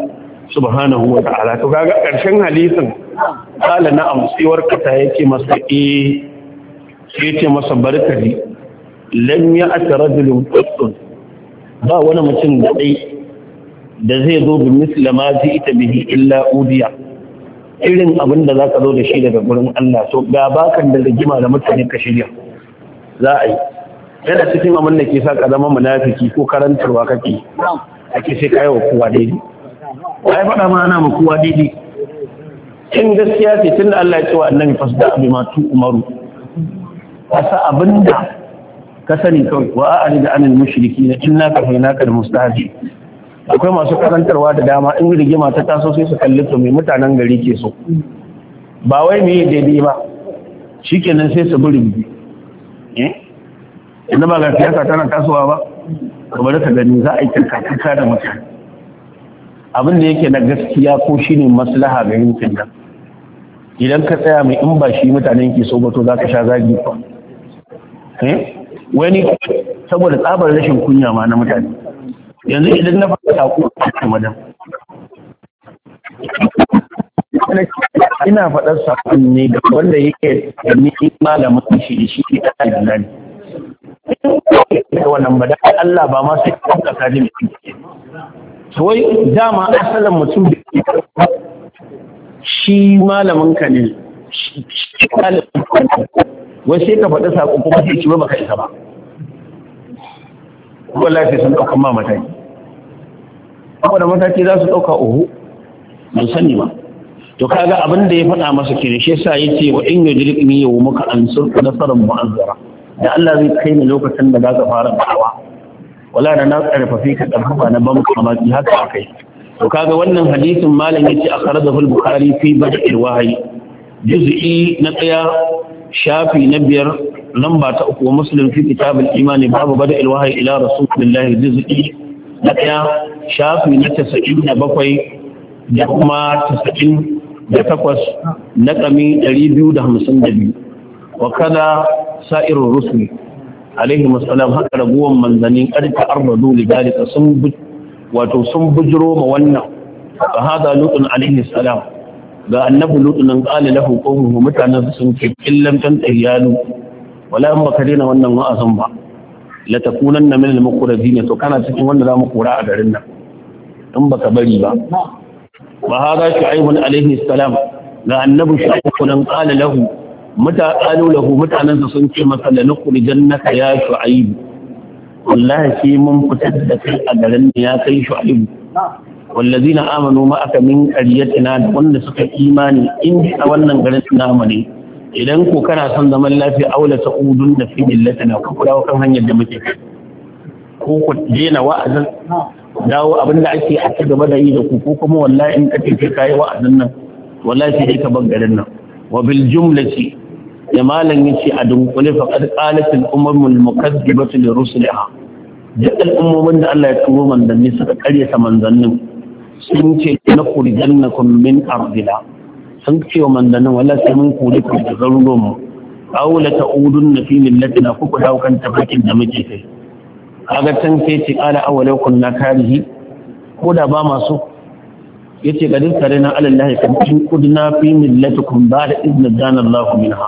subhanahu wa ta'ala. To kaga ƙarshen hadisin kala na amsiwar kata yake masa eh sai yace masa barkari lam ya'ti rajulun qatun ba wani mutum da dai da zai zo bi mislama zai ita bihi illa udiya irin abin da zaka zo da shi daga gurin Allah. To ga bakan da rigima da mutane ka shirya za a yi yana cikin abin da ke sa ka zama munafiki ko karantarwa kake ake sai kai wa kowa daidai ai faɗa ma ana ma kowa daidai in gaskiya ce tunda Allah ya ce wa annabi fasda bi ma tu umaru kasa abinda ka sani kawai wa a'rid anil mushrikeen inna kafaynaka al mustahzi. Akwai masu karantarwa da dama in rigima ta taso sai su kalli to mai mutanen gari ke so ba wai me daidai ba shikenan sai su buri eh inda ba ga siyasa tana tasowa ba kamar ka gani za a yi tarkatuka da mutane abin da yake na gaskiya ko shine maslaha ga yankin nan idan ka tsaya mai in ba shi mutanen ke so ba to za ka sha zagi ba eh wani saboda tsabar rashin kunya ma na mutane yanzu idan na faɗa sako a madan ina faɗar sakon ne ga wanda yake da ni malamin shi shi ke da gani da wannan ba da Allah ba ma sai ka ka ji to wai dama asalin mutum da shi malamin ka ne shi malamin ka ne wai sai ka faɗi sako kuma sai ci ba baka isa ba wallahi sai sun dauka ma mataki saboda mataki za su dauka uhu ban sani ba to kaga abin da ya faɗa masa kire shi yasa yace wa in yudrikni yau muka ansur nasaran mu'azzara da Allah zai kai ni lokacin da za ka fara da'awa wala da na karfafe ka karfafa na ban mamaki haka akai to kaga wannan hadisin malam yace akhrajahu al-bukhari fi bad'il wahyi juz'i na tsaya shafi na biyar lamba ta uku wa muslim fi kitab al-iman babu bad'il wahyi ila rasulillah juz'i na tsaya shafi na tasa'in da bakwai da kuma tasa'in da takwas na kami ɗari biyu da hamsin da biyu wa kada sa'irur rusul alaihi wasallam haka raguwan manzanin ƙarfi arbadu lidalika sun wato sun bujiro ma wannan fa hada lutun alaihi salam ga annabi lutun qala lahu qawmuhu mutanen sun ce illam tan tahiyalu wala in baka dena wannan wa'azin ba la takunanna min al-muqrabin to kana cikin wanda za mu kora a garin nan in baka bari ba wa hada shu'aib alaihi salam ga annabi shu'aib kun qala lahu mata qalu lahu mutanen sun ce masa la nukhrijannaka ya shu'aib wallahi sai mun fitar da kai a garin ya kai shu'aib wallazina amanu ma'aka min qaryatina da wanda suka imani in a wannan garin namu ne idan ko kana son zaman lafiya aula ta'udun da fi millatina ku dawo kan hanyar da muke ko ku dena wa'azin dawo abinda ake a ci gaba da yi da ku ko kuma wallahi in kace kai kai wa'azin nan wallahi sai ka bar garin nan wa bil jumlati ya malan yace a dunkule fa qad qalat al umamul mukazzibatu li rusuliha duk al'ummomin da Allah ya turo manzanni suka karyata manzannin sun ce na kurijannakum min ardina sun ce wa manzannin wallahi sai mun kore ku da garuruwan mu aw la ta'udunna fi millatina ku dawo kan tafakin da muke kai kaga tan sai ce qala awalau kunna karihi ko da ba masu yace ga din kare na alallahi kan in kudna fi millatikum ba'da idna dana Allahu minha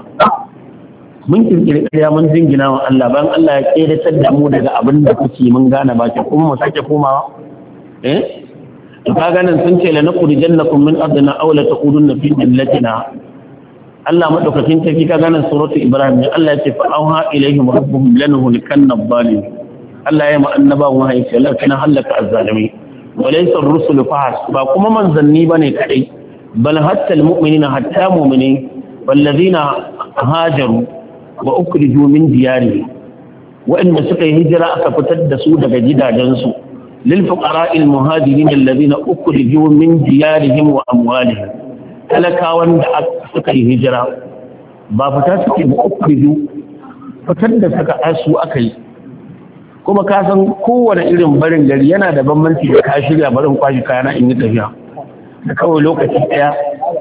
mun kirkire ƙarya mun jingina wa Allah bayan Allah ya kedatar da mu daga abin da kuke mun gane baki kuma mu sake komawa eh to kaga nan sun ce la nakhrujannakum min ardina aw la taqudunna fi millatina Allah madaukakin tafi kaga nan suratu Ibrahim Allah ya ce fa auha ilaihim rabbuhum lanuhlikanna adh-dhalim Allah ya ma annabawan wahayi ce la kana halaka az-zalimi وليس الرسل فحسب ba kuma manzanni bane kadai bal hatta almu'minina hatta mu'mini wallazina hajaru wa ukhriju min diyari wa'anda suka yi hijira aka fitar da su daga gidajensu lil fuqara'il muhajirin allazina ukhriju min diyarihim wa amwalihim talakawan da suka yi hijira ba fita suke ba ukhriju fitar da suka asu akai kuma ka san kowane irin barin gari yana da bambanci da ka shirya barin kwashi kayana in yi tafiya da kawai lokaci daya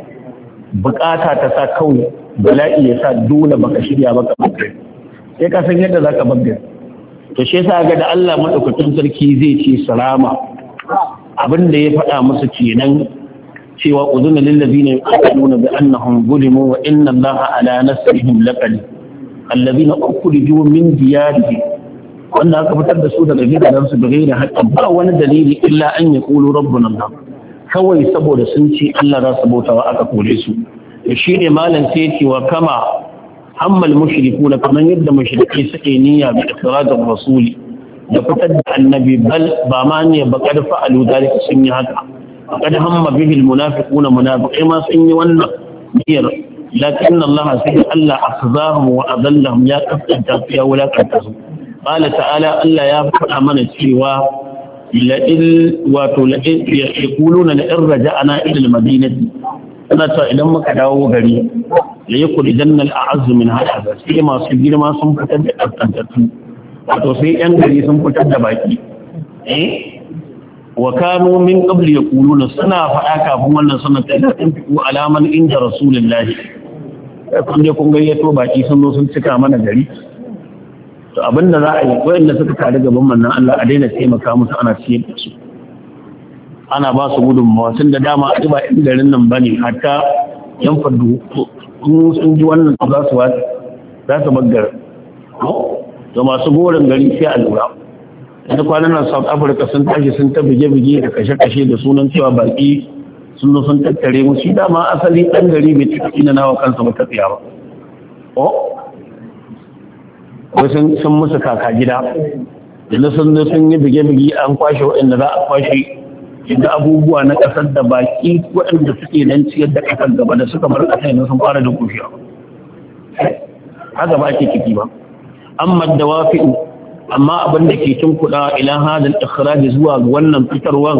bukata ta sa kawai bala'i ya sa dole baka shirya baka bagare sai ka san yadda zaka bagare to shi yasa ga da Allah madaukakin sarki zai ce salama abin da ya faɗa musu kenan cewa uzuna lil ladina yuqatiluna bi annahum zulimu wa inna allaha ala nasrihim laqadir alladhina ukhriju min diyarihim wanda aka fitar da su daga gidajensu da gaira haƙƙin ba wani dalili illa an yaqulu rabbuna allah kawai saboda sun ce Allah za su bautawa aka kore su to shine malam sai ce wa kama hammal mushrikuna kaman yadda mushrikai suke niyya bi ikradar rasuli da fitar da annabi bal ba ma ne ba kad fa'alu dalika sun yi haka kad hamma bihi almunafiquna munafiqai ma sun yi wannan niyyar lakin Allah sai Allah akhzahum wa adallahum ya kasanta ya wulakanta su qala ta'ala Allah ya faɗa mana cewa la il wato la yaquluna la in raja'na ila almadinati ana ta idan muka dawo gari la yakuridanna al'azz min hada sai masu girma sun fitar da kaskantattu wato sai yan gari sun fitar da baki eh wa kanu min qabl yaquluna suna faɗa kafin wannan sanata da tafiku alaman inda rasulullahi kun je kun gayyato baki sun zo sun cika mana gari to abinda za a yi wayanda suka tare gaban manzon Allah a daina taimaka musu ana ciyar da su ana ba su gudunmawa sun da dama a ba in garin nan bane hatta yan fadu sun ji wannan za su za su baggar to masu gorin gari sai a lura da kwanan nan South Africa sun tashi sun ta bige-bige da kashe-kashe da sunan cewa baki sun zo sun tattare mu shi dama asali ɗan gari bai cika ina nawa kansa ba ta tsaya ba o ko sun sun musu kaka gida da sun zo sun yi bige-bige an kwashe waɗanda za a kwashe inda abubuwa na ƙasar da baki waɗanda suke nan ciyar da ƙasar gaba da suka bar ƙasa yanzu sun fara da kushiya haka ba ake ciki ba amma da wafi'u amma abin da ke cin kuɗa ila hadal ikhraj zuwa ga wannan fitarwan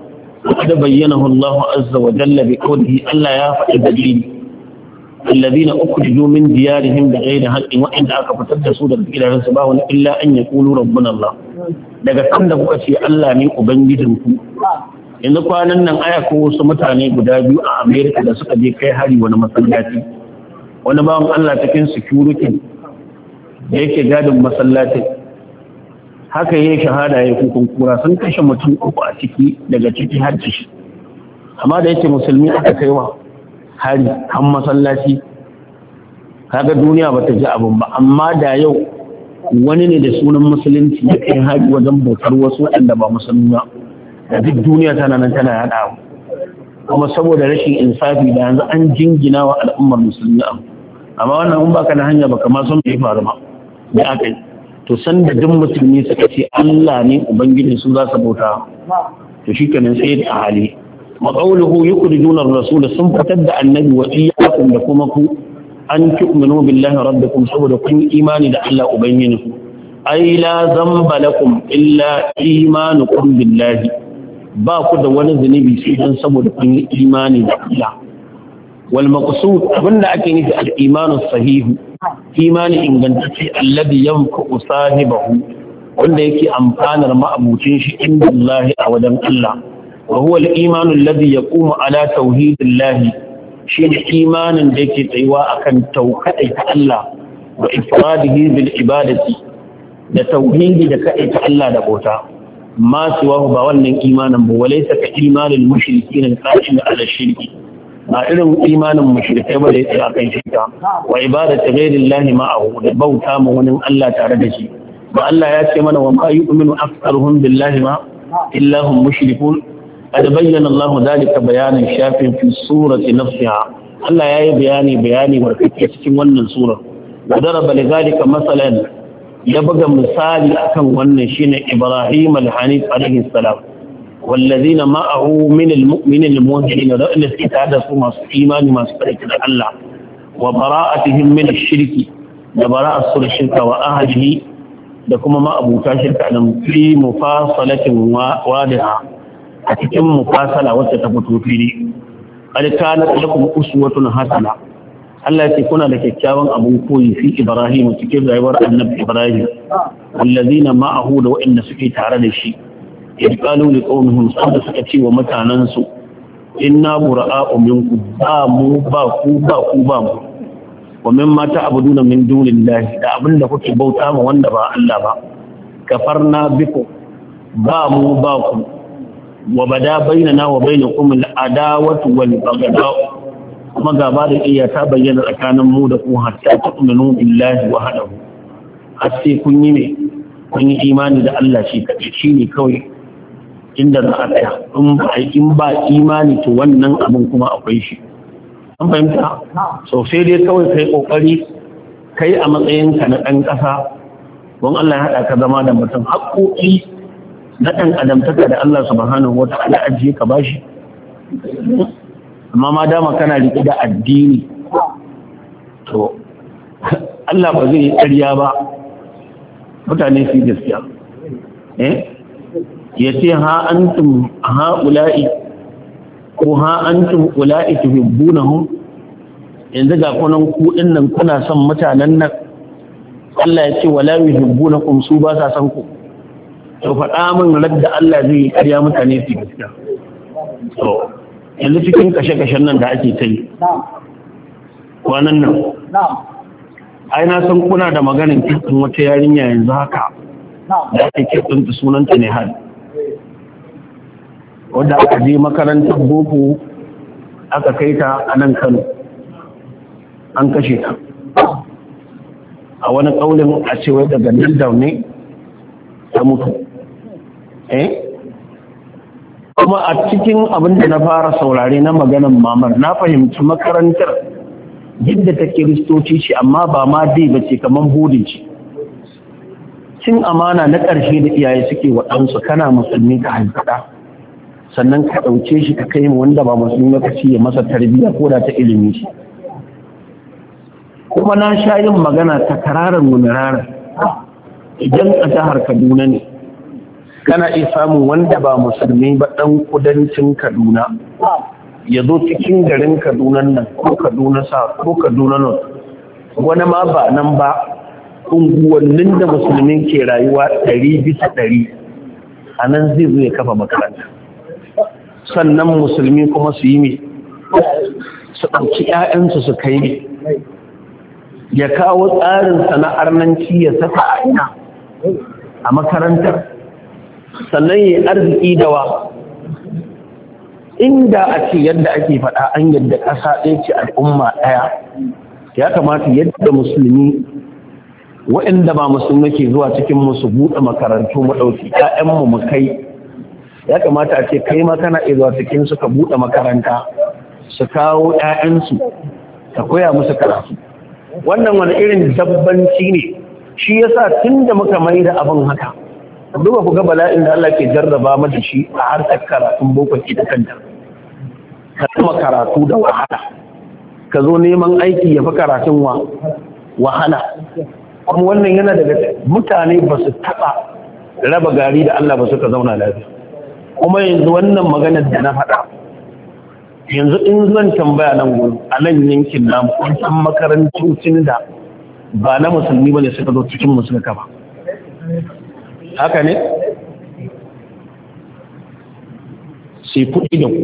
da bayyanahu Allah azza wa jalla bi qawlihi Allah ya faɗi dalili alladhina ukhriju min diyarihim bighayri haqqin wa inda aka fitar da su daga gidajensu ba wani illa an yaqulu rabbuna Allah daga kan da kuka ce Allah ne ubangijinku yanzu kwanan nan aya ko wasu mutane guda biyu a America da suka je kai hari wani masallaci wani bawan Allah cikin security da yake gadin masallacin haka yayin shahada ya hukun kura sun kashe mutum uku a ciki daga ciki har shi amma da yake musulmi aka kaiwa hari kan masallaci kaga duniya bata ji abin ba amma da yau wani ne da sunan musulunci ya kai hari wajen bautar wasu waɗanda ba musulmi ba da duk duniya tana nan tana yada kuma saboda rashin insafi da yanzu an jingina wa al'ummar musulmi amma wannan in baka da hanya baka ma san me faru ba da aka yi to san da duk musulmi suka ce Allah ne ubangijin su za su bauta to shikenan sai da hali maqawluhu yukhrijuna ar-rasul sun fitar da annabi wa iyyakum da kuma ku an tu'minu billahi rabbikum saboda kun imani da Allah ubangijinku ai la zamba lakum illa imanukum billahi ba ku da wani zunubi sai dan saboda kun yi imani da Allah wal maqsud abinda ake nufi al-imanu sahih imani ingantacce alladhi yanfa'u sahibahu wanda yake amfanar ma'abucin shi inda Allah a wajen Allah wa huwa al-imanu alladhi yaqumu ala tauhidillah shine imanin da yake tsayuwa akan tauhidi ta Allah wa ifradihi bil ibadati da tauhidi da kai ta Allah da bauta ma siwahu ba wannan imanin ba walaysa ka imanul mushrikin al-qa'im ala shirki ba irin imanin mushrikai ba da ya tsaya kan shirka wa ibadatu ghayrillahi ma'ahu da bauta ma wani Allah tare da shi ba Allah ya ce mana wa ma yu'minu aktharuhum billahi ma illa hum mushrikun qad bayyana Allah dalika bayanan shafin fi surati nafsiha Allah yayi bayani bayani wa kake cikin wannan sura wa daraba lidhalika masalan ya buga misali akan wannan shine Ibrahim al-Hanif alayhi salam والذين معه من المؤمنين الموحدين رأينا استعادة مع إيمان مع سبرك الله وبراءتهم من الشرك وبراءة صور الشرك وأهله لكم ما أبو تاشرك في مفاصلة واضحة أتكم مفاصلة وستفتو فيه قد كانت لكم أسوة حسنة Allah ya ce kuna da kyakkyawan abun koyi fi Ibrahim cikin rayuwar Annabi Ibrahim wallazina ma'ahu da waɗanda suke tare da shi qalu li qawmihim sanda suka ce wa mutanansu inna bura'a'u minkum ba mu ba ku ba ku ba mu wa mimma ta'buduna min dunillahi da abinda kuke bauta ma wanda ba Allah ba kafarna biku ba mu ba ku wa bada bainana wa bainakum al-adawatu wal baghdha kuma gaba da iya ta bayyana tsakanin mu da ku hatta tu'minu billahi wahdahu har sai kun yi ne kun yi imani da Allah shi kaɗai shi ne kawai inda za a tsaya in ba imani to wannan abin kuma akwai shi an fahimta so sai dai kawai kai kokari kai a matsayinka na ɗan ƙasa don Allah ya haɗa ka zama da mutum haƙoƙi na ɗan adamtaka da Allah subhanahu wa ta'ala ajiye ka bashi amma ma dama kana riƙe da addini to Allah ba zai yi ƙarya ba mutane su gaskiya eh ya ce ha antum ha'ula'i ko ha antum ula'i tuhibbunahum yanzu ga kunan ku nan kuna son mutanen nan Allah ya ce wala yuhibbunakum su ba sa son ku to faɗa min radda Allah zai yi ƙarya mutane su gaskiya to yanzu cikin kashe-kashen nan da ake ta yi kwanan nan ai na san kuna da maganin kirkin wata yarinya yanzu haka da ake kirkin ta sunanta ne hal wadda aka je makarantar boko aka kai ta a nan Kano an kashe ta a wani ƙaunin a cewa daga nildau ne ta mutu eh kuma a cikin abin da na fara saurare na maganin mamar na fahimci makarantar yadda ta kiristoci ce amma ba ma dai ba ce kamar budin ce cin amana na ƙarshe da iyaye suke waɗansu kana musulmi ka haifada sannan ka ɗauke shi ka kai wanda ba musulmi ka ce ya masa tarbiyya ko da ta ilimi ce kuma na sha yin magana ta kararar munirarar idan a jihar Kaduna ne kana iya samun wanda ba musulmi ba ɗan kudancin Kaduna ya zo cikin garin Kaduna nan ko Kaduna sa ko Kaduna nan wani ma ba nan ba unguwannin da musulmi ke rayuwa ɗari bisa ɗari a nan zai zo ya kafa makaranta sannan musulmi kuma su yi mai su ɗauki 'ya'yansu su kai mai ya kawo tsarin sana'ar nan ci ya saka a ina a makarantar sannan ya yi arziki da wa inda a ce yadda ake faɗa an yadda ƙasa ɗaya ce al'umma ɗaya ya kamata yadda musulmi waɗanda ba musulmi ke zuwa cikin musu buɗe makarantu mu ɗauki ƴaƴanmu mu kai ya kamata a ce kai ma kana iya zuwa cikin suka buɗe makaranta su kawo ƴaƴansu ka koya musu karatu wannan wani irin dabbanci ne shi yasa tun da muka mai da abin haka duba ku ga bala'in da Allah ke jarraba mata shi a harkar karatun boko ke da kanta ka kuma karatu da wahala ka zo neman aiki ya fi karatun wa wahala kuma wannan yana daga mutane ba su taɓa raba gari da Allah ba suka zauna lafiya kuma yanzu wannan maganar da na faɗa yanzu in zan tambaya nan gudu a nan yankin namu an san makarantocin da ba na musulmi ba ne suka zo cikin musulmi kafa haka ne sai kuɗi da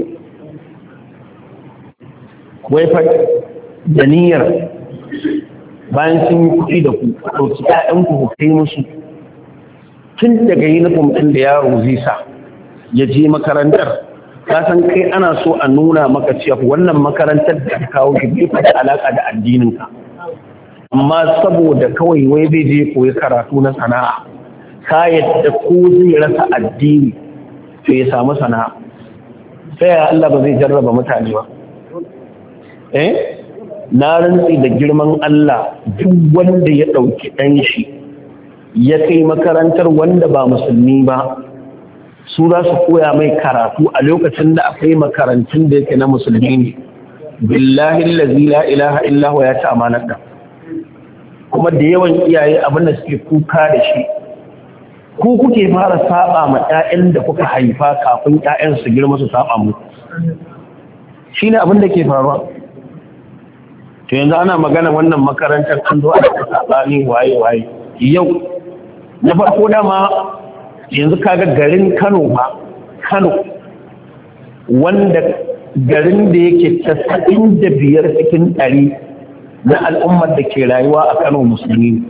ku wai fa da niyyar bayan sun yi kuɗi da ku ɗauki ƴaƴanku ku kai musu tun daga yunifom ɗin da yaro zai sa ya je makarantar ka san kai ana so a nuna maka cewa wannan makarantar da ka kawo shi bai da alaka da addininka amma saboda kawai wai bai je koyi karatu na sana'a ka yadda ko zai rasa addini to ya samu sana'a sai Allah ba zai jarraba mutane ba eh na rantsi da girman Allah duk wanda ya dauki dan shi ya kai makarantar wanda ba musulmi ba su za su koya mai karatu a lokacin da akwai makarantun da yake na musulmi ne billahi allazi la ilaha illa huwa ya ta amanar da kuma da yawan iyaye abin da suke kuka da shi ku kuke fara saba ma ƴaƴan da kuka haifa kafin ƴaƴan su girma su saba mu shine abin da ke faruwa to yanzu ana magana wannan makarantar an zo aka sabani waye waye yau na farko dama yanzu kaga garin Kano ba Kano wanda garin da yake tasa'in da biyar cikin ɗari na al'ummar da ke rayuwa a Kano musulmi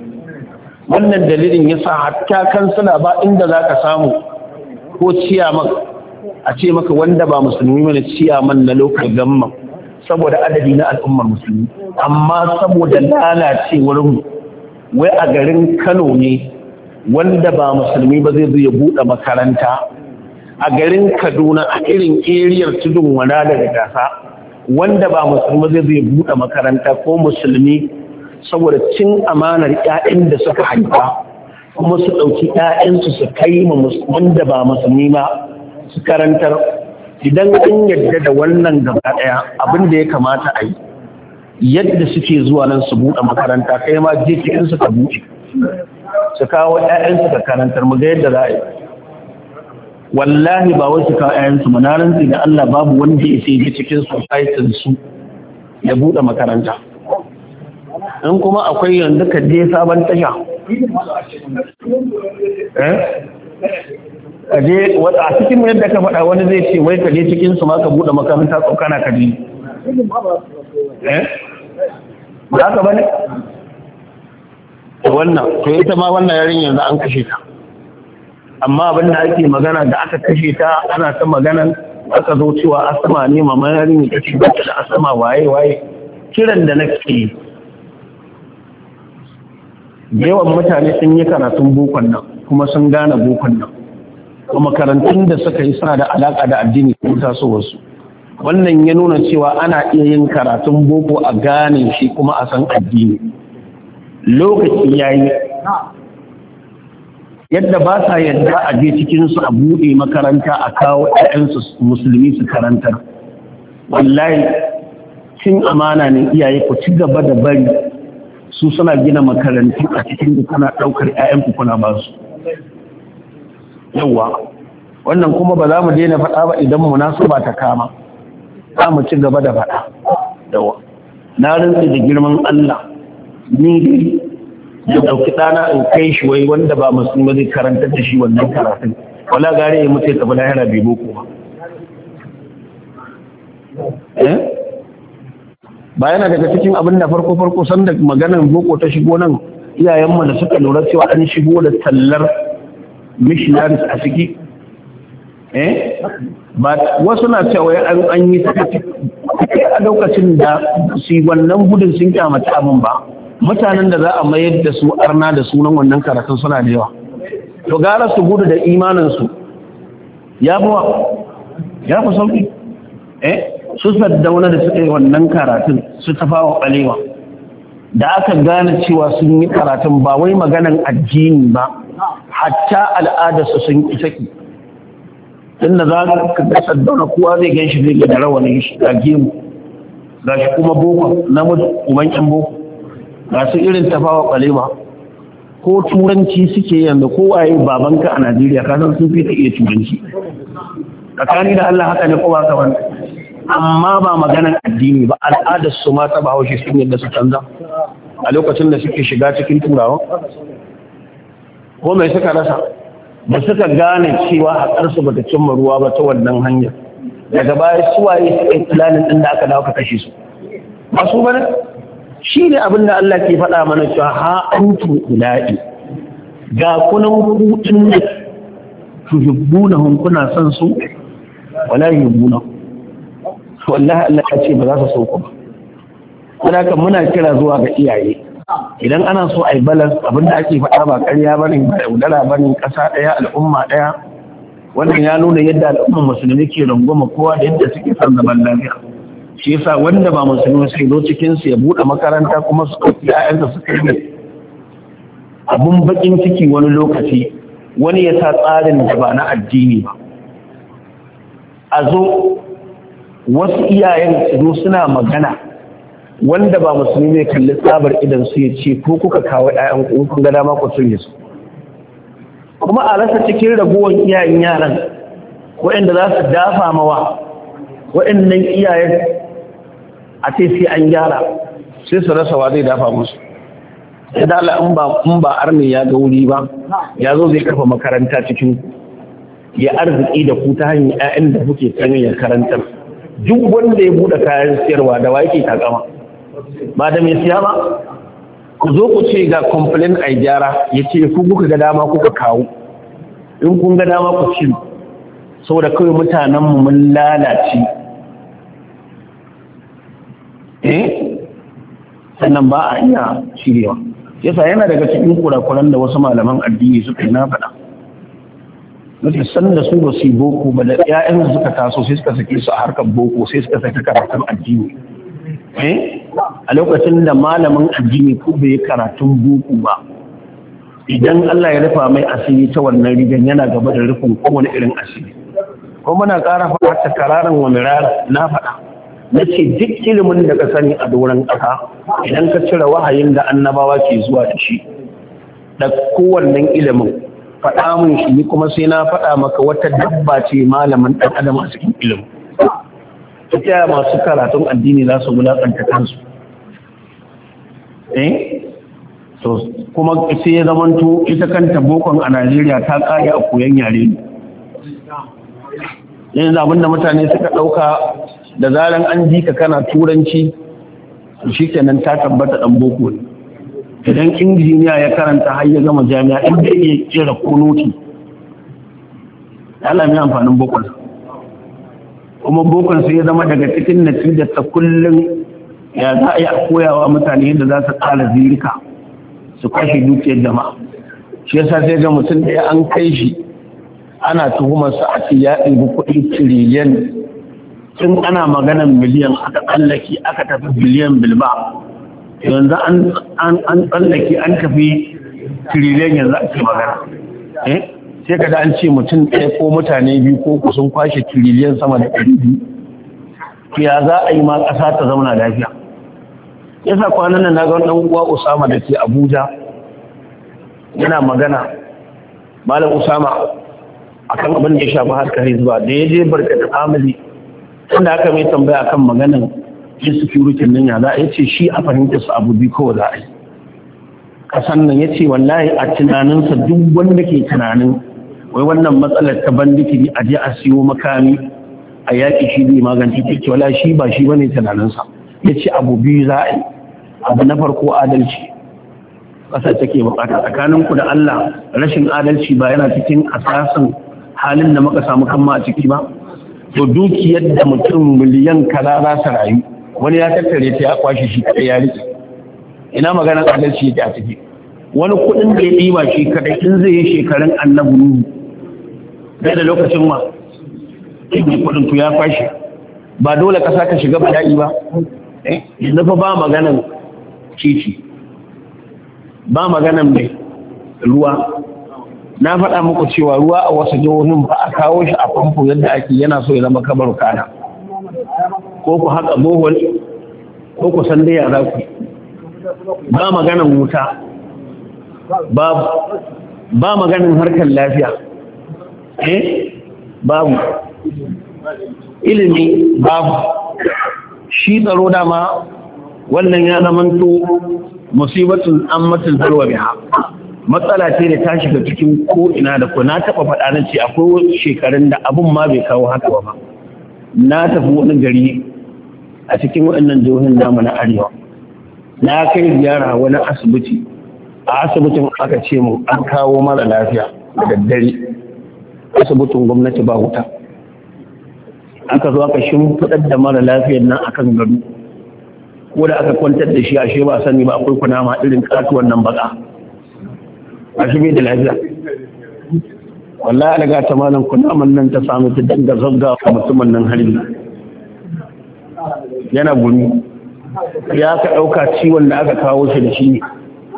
wannan dalilin yasa hatta kansila ba inda za ka samu ko ciyaman a ce maka wanda ba musulmi mana ciyaman na lokacin gamma saboda adadi na al'ummar musulmi, amma saboda lalacewar mu wai a garin Kano ne wanda ba musulmi ba zai zo ya buɗe makaranta, a garin Kaduna a irin eriyar tudun wada daga gasa wanda ba musulmi zai zo ya buɗe makaranta ko musulmi saboda cin amanar ƴaƴan da suka haifa kuma su ɗauki ƴaƴansu su kai ma wanda ba musulmi ba su karantar. Idan an yadda da wannan gaba ɗaya abin da ya kamata a yi yadda suke zuwa nan su buɗe makaranta kai ma je cikin su ka buɗe su kawo ƴaƴansu ka karantar mu ga yadda za a yi. Wallahi ba wai su kawo ƴaƴansu mu na rantsi da Allah babu wanda ya sai ji cikin society su ya buɗe makaranta. In kuma akwai yanzu ka je sabon tasha eh kaje wata a cikin yadda ka faɗa wani zai ce wai ka je cikin su ma ka buɗe makaranta tsokana ka je eh ba haka bane to wannan to ita ma wannan yarin yanzu an kashe ta, amma abin da ake magana da aka kashe ta ana ta magana aka zo cewa asma ne mama yarin ita ce ba da asma waye waye kiran da nake yi yawan mutane sun yi karatun bokon nan kuma sun gane bokon nan kuma makarantun da suka yi suna da alaƙa da addini ko tasowarsu. Wannan ya nuna cewa ana iya yin karatun boko a gane shi kuma a san addini. Lokaci ya yi yadda ba sa yadda a je cikinsu a buɗe makaranta a kawo ‘ya'yansu musulmi su karantar. Wallahi cin amana ne iyaye ku ci gaba da bari su suna gina makarantu a cikin da kuna ɗaukar ‘ya'yanku kuna ba su. Yawwa, wannan kuma ba za mu daina faɗa ba idan munasaba ta kama, za mu ci gaba da faɗa. Yawwa, na rantsi da girman Allah, ni dai da ɗauki ɗana in kai shi wai wanda ba musulmi zai karantar da shi wannan karatun. Wala gare ya mutu ya tafi lahira bai boko ba. Eh? Ba yana daga cikin abin da farko farko sanda maganar boko ta shigo nan iyayenmu da suka lura cewa an shigo da tallar missionaries a ciki eh ba wasu na cewa an an yi sakaci a lokacin da su wannan gudun sun kyamata abin ba mutanen da za a mayar da su arna da sunan wannan karatun suna da yawa to gara su gudu da imanin su ya fi ya fi sauki eh su saddauna da suka yi wannan karatun su tafawa balewa da aka gane cewa sun yi karatun ba wai maganan addini ba hatta al'adarsu sun isa ki inda za ka ga saddauna kowa zai gan shi zai da rawanin shi ga gemu ga shi kuma boko na uban yan boko ga su irin tafawa balewa ko turanci suke yanzu kowaye babanka a Najeriya ka san sun fi ta iya turanci tsakani da Allah haka ne ko ba ka wani amma ba maganan addini ba al'adar su ma ta bahaushe sun yadda su canza a lokacin da suke shiga cikin turawa ko mai suka rasa ba suka gane cewa haƙarsu ba ta cimma ruwa ba ta wannan hanyar daga baya suwaye suka yi planin ɗin da aka dawo ka kashe su ba su bane shi ne abin da Allah ke faɗa mana cewa ha antum ila'i ga kunan kuɗin da tuhibbunahum kuna son su wala yuhibbuna wallahi Allah ya ce ba za su so ku ba saboda muna kira zuwa ga iyaye idan ana so a yi balance abinda ake faɗa ba ƙarya ba ne ba yaudara ba ne ƙasa ɗaya al'umma ɗaya wannan ya nuna yadda al'ummar musulmi ke runguma kowa da yadda suke son zaman lafiya shi yasa wanda ba musulmi sai zo cikin su ya buɗe makaranta kuma su ɗauki ƴaƴansa su kai abun bakin ciki wani lokaci wani ya sa tsarin da ba na addini ba a zo wasu iyayen su zo suna magana wanda ba musulmi ne kalli tsabar idan su ya ce ko kuka kawo ɗayan ku kun ga dama ku tunye su kuma a rasa cikin ragowar iyayen yaran waɗanda za su dafa mawa waɗannan iyayen a ce sai an gyara sai su rasa wa zai dafa musu sai da Allah in ba in ba arni ya ga wuri ba ya zo zai kafa makaranta cikin ya arziki da ku ta hanyar ƴaƴan da kuke sanya karantar duk wanda ya bude kayan siyarwa da wa yake takama ba da mai siya ba ku zo ku ce ga complain ai gyara ya ce ku kuka ga dama kuka kawo in kun ga dama ku ci saboda kawai mutanenmu mun lalace eh sannan ba a iya shirewa yasa yana daga cikin kurakuran da wasu malaman addini suka yi na faɗa nake san da su ba su yi boko ba da ƴaƴan da suka taso sai suka sake su a harkar boko sai suka saki karatun addini eh a lokacin da malamin addini ko bai karatun boko ba idan Allah ya rufa mai asiri ta wannan rigan yana gaba da rufin kowane irin asiri ko muna ƙara faɗa ta kararan wani rara na faɗa na ce duk ilimin da ka sani a doron ƙasa idan ka cire wahayin da annabawa ke zuwa da shi da kowannen ilimin faɗa mun shi ni kuma sai na faɗa maka wata dabba ce malamin ɗan adam a cikin ilimin ta yaya masu karatun addini za su wulaƙanta kansu eh to kuma sai ya zamanto ita kanta bokon a Najeriya ta ƙare a koyon yare ne yanzu abinda mutane suka ɗauka da zaran an ji ka kana turanci shi kenan ta tabbata ɗan boko ne idan injiniya ya karanta har ya gama jami'a in da iya kera konoti Allah mai amfanin bokon kuma bokon sai ya zama daga cikin natijar ta kullum ya za a yi a koyawa mutane yadda za su tsara zirika su kwashe dukiyar jama'a shi yasa sai ga mutum da an kai shi ana tuhumarsa a ce ya ɗibi kuɗi tiriliyan tun ana maganan miliyan aka tsallaki aka tafi biliyan bilba yanzu an tsallaki an tafi tiriliyan yanzu ake magana eh sai ka da an ce mutum ɗaya ko mutane biyu ko ku sun kwashe tiriliyan sama da ɗari biyu ya za a yi ma ƙasa ta zauna lafiya yasa kwanan nan na ga ɗan uwa Usama da ke Abuja yana magana malam Usama akan abin da ya shafi harkar zuwa da ya je barkata family inda aka mai tambaya akan maganan insecurity nan ya za a yace shi a fahimta su abu biyu kawai za a yi kasan nan yace wallahi a tunaninsa duk wanda ke tunanin wai wannan matsalar ta bandiki a je a siyo makami a yaƙi shi zai magance ce wala shi ba shi bane tunaninsa yace abu biyu za a yi abu na farko adalci ƙasar take bukata tsakaninku da Allah rashin adalci ba yana cikin asasin halin da muka samu kanmu a ciki ba to dukiyar da mutum miliyan kaza za su rayu wani ya tattare ta ya kwashe shi kadai ya rike ina maganar adalci yake a ciki wani kuɗin da ya ɗiba shi kadai in zai yi shekarun annabi nuhu dai da lokacin ma ɗin kuɗin to ya kwashe ba dole ƙasa ka shiga bala'i ba eh yanzu fa ba maganar titi ba maganan mai ruwa na faɗa muku cewa ruwa a wasu jihohin ba a kawo shi a famfo yadda ake yana so ya zama kamar kana ko ku haka bohol ko ku san dai yara ku ba maganan wuta ba ba maganan harkar lafiya eh babu ilimi babu shi tsaro dama wannan ya zamanto musibatun ammatul balwa biha matsala ce da ta shiga cikin ko ina da ko na taba faɗa na ce akwai shekarun da abun ma bai kawo haka ba na tafi wani gari a cikin waɗannan jihohin namu na arewa na kai ziyara wani asibiti a asibitin aka ce mu an kawo mara lafiya da daddare asibitin gwamnati ba wuta aka zo aka shimfiɗar da mara lafiyar nan akan gado ko da aka kwantar da shi ashe ba sani ba akwai kunama irin katuwan nan baka ashe bai da lafiya wallahi daga ta malan kunaman nan ta samu ta danga zagga mutumin nan harbi yana gumi ya ka dauka ciwon da aka kawo shi da shi ne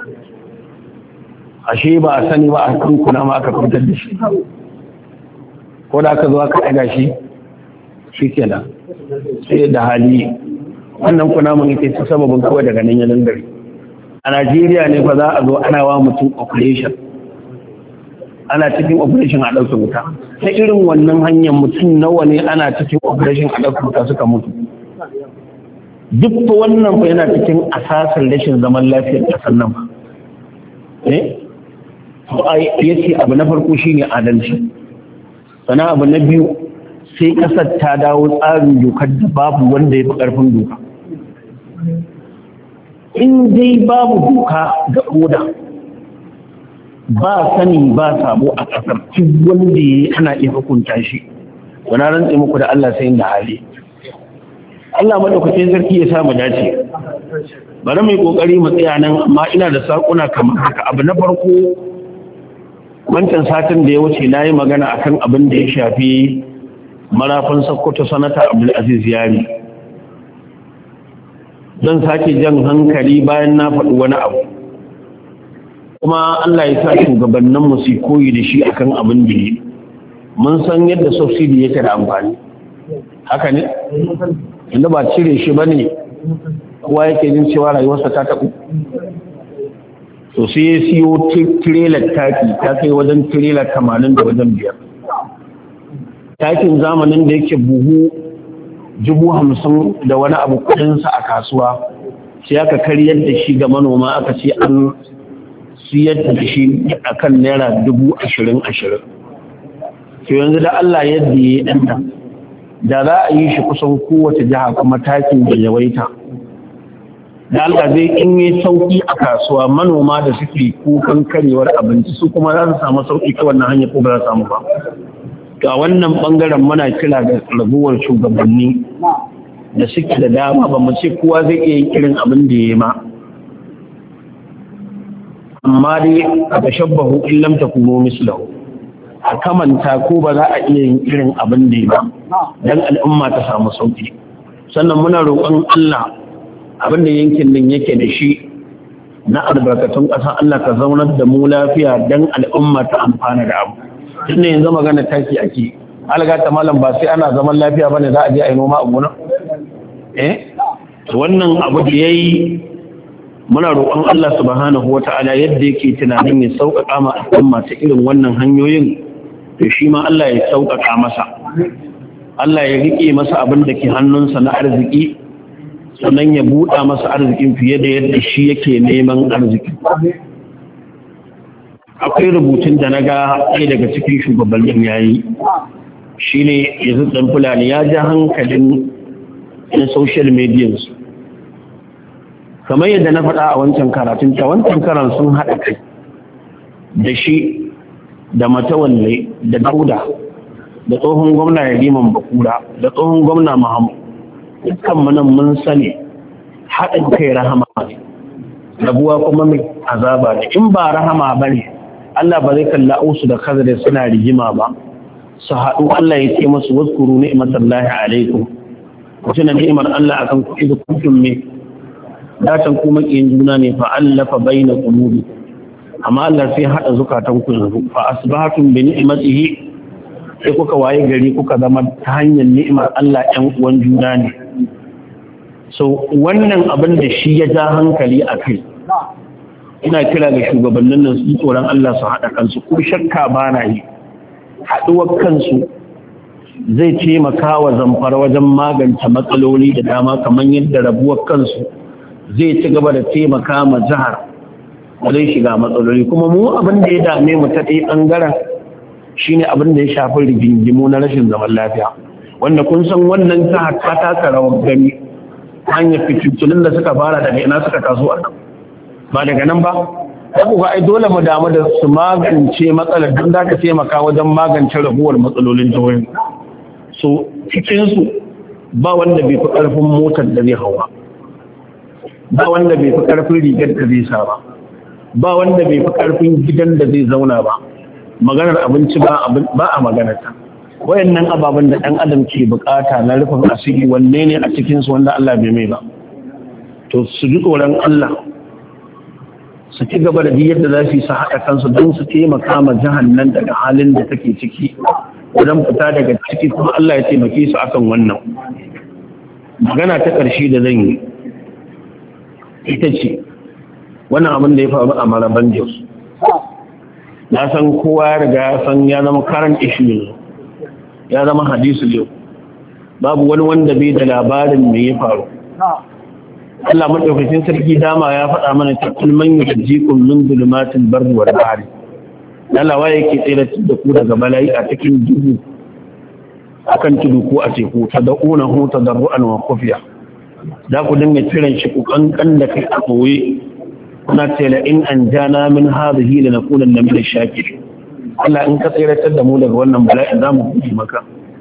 ashe ba a sani ba a kan kunama aka kwantar da shi ko da aka zo aka daga shi shikenan sai da hali wannan kunamun ita ce sababin kawai daga nan yanin gari a Najeriya ne fa za a zo ana wa mutum operation ana cikin operation a ɗauke wuta ta irin wannan hanyar mutum nawa ne ana cikin operation a ɗauke wuta suka mutu duk fa wannan fa yana cikin asasin rashin zaman lafiyar ƙasar nan ba eh to ai yace abu na farko shine adalci sannan abu na biyu sai ƙasar ta dawo tsarin dokar da babu wanda ya fi ƙarfin doka in dai babu doka da oda ba sani ba sabo a ƙasar duk wanda ya ana iya hukunta shi wani rantsi muku da Allah sai da hali Allah madaukakin sarki ya samu dace bari mu yi kokari mu tsaya nan amma ina da sakuna kamar haka. Abu na farko, wancan satin da ya wuce nayi magana akan abin da ya shafi marafin Sokoto sanata Abdul Aziz Yari. Zan sake jan hankali bayan na faɗi wani abu kuma Allah ya sa shugabannin mu su koyi da shi akan abin da yi. Mun san yadda subsidy yake da amfani, haka ne inda ba cire shi bane kowa yake jin cewa rayuwarsa ta taɓu. To sai ya siyo tirelar taki ta kai wajen tirelar tamanin da wajen biyar. Takin zamanin da yake buhu dubu hamsin da wani abu kudinsa a kasuwa sai aka karyar da shi ga manoma aka ce an siyar da shi a kan naira dubu ashirin ashirin. To yanzu da Allah yadda ya yi ɗanta da za a yi shi kusan kowace jiha kuma takin da yawaita da Allah zai in yi sauki a kasuwa manoma da suke kukan karewar abinci su kuma za su samu sauki ta wannan hanyar ko ba za su samu ba. Ga wannan bangaren muna kira da raguwar shugabanni da suke da dama ba mu ce kowa zai iya yin irin abin da ya yi ma, amma dai a tashabbahu in lam takunu mislahu, a kamanta ko ba za a iya yin irin abin da ya ba dan al'umma ta samu sauki. Sannan muna roƙon Allah abin da yankin nan yake da shi na albarkatun ƙasa, Allah ka zaunar da mu lafiya dan al'umma ta amfana da abu. Tunda yanzu magana taki ake, alga ta malam ba sai ana zaman lafiya bane za a je a yi noma a gona. Eh wannan abu da yayi muna roƙon Allah subhanahu wata'ala yadda yake tunanin ya sauƙaƙa ma al'umma ta irin wannan hanyoyin, to shi ma Allah ya sauƙaƙa masa, Allah ya riƙe masa abin da ke hannunsa na arziki, sannan ya buɗa masa arzikin fiye da yadda shi yake neman arziki. Akwai rubutun da na ga ɗaya daga cikin shugabannin yayi shi ne yanzu ɗan fulani ya ja hankalin na social media su, kamar yadda na faɗa a wancan karatun ta wancan karan sun haɗa kai da shi da Matawalle da Dauda da tsohon gwamna Yariman Bakura da tsohon gwamna Muhammad. Dukkan manan mun sani haɗin kai rahama ne, rabuwa kuma mai azaba ne. In ba rahama ba ne Allah ba zai kalla ausu da kazare suna rigima ba su haɗu Allah ya ce masu waskuru ni'matallahi alaikum, ku tuna ni'imar Allah akan ku idan kuntum me datan ku makiyin juna ne fa allafa baina qulubi, amma Allah sai hada zukatan ku yanzu fa asbahatum bi ni'matihi, sai kuka waye gari kuka zama ta hanyar ni'imar Allah ɗan uwan juna ne. So wannan abin da shi ya ja hankali a kai, ina kira ga shugabannin nan su tsoron Allah su haɗa kansu, ko shakka ba na yi haɗuwar kansu zai taimaka wa Zamfara wajen magance matsaloli da dama, kamar yadda rabuwar kansu zai ci gaba da taimaka ma jihar wajen shiga matsaloli. Kuma mu abin da ya dame mu ta ɗaya ɓangaren shine abin da ya shafi rigingimu na rashin zaman lafiya, wanda kun san wannan jihar ta taka rawar gani hanyar fitilun da suka fara daga ina suka taso a nan ba daga nan ba. Ku ga ai dole mu damu da su magance matsalar don da ka taimaka wajen magance rabuwar matsalolin jihohin. So cikin su ba wanda bai fi karfin motar da zai hawa, ba wanda bai fi karfin rigar da zai sa ba, ba wanda bai fi karfin gidan da zai zauna ba. Maganar abinci ba ba a maganarta. Wayannan ababen da ɗan adam ke bukata na rufin asiri wanne ne a cikin su wanda Allah bai mai ba? To su ji tsoron Allah, su ci gaba da yadda za su yi su haɗa kansu don su taimaka ma jihar nan daga halin da take ciki, wajen fita daga ciki kuma Allah ya taimake su akan wannan. Magana ta ƙarshe da zan yi ita ce wannan abin da ya faru a Maraban Jos. Na san kowa ya riga ya san ya zama current issue ne, ya zama hadisu yau, babu wani wanda bai da labarin me ya faru. Allah madaukakin sarki dama ya faɗa mana cikin man yujjikum min zulumatil barri wal bahri, Allah waye yake tsira da ku daga bala'i a cikin duhu akan tudu ko a teku, tad'unahu tadarruan wa khufiya, da ku dinga kiran shi ku kankan da kai a koyi, kuna ce la in anjana min hadhihi lanakunanna min ash-shakirin. Allah in ka tsiratar da mu daga wannan bala'i za mu gode maka.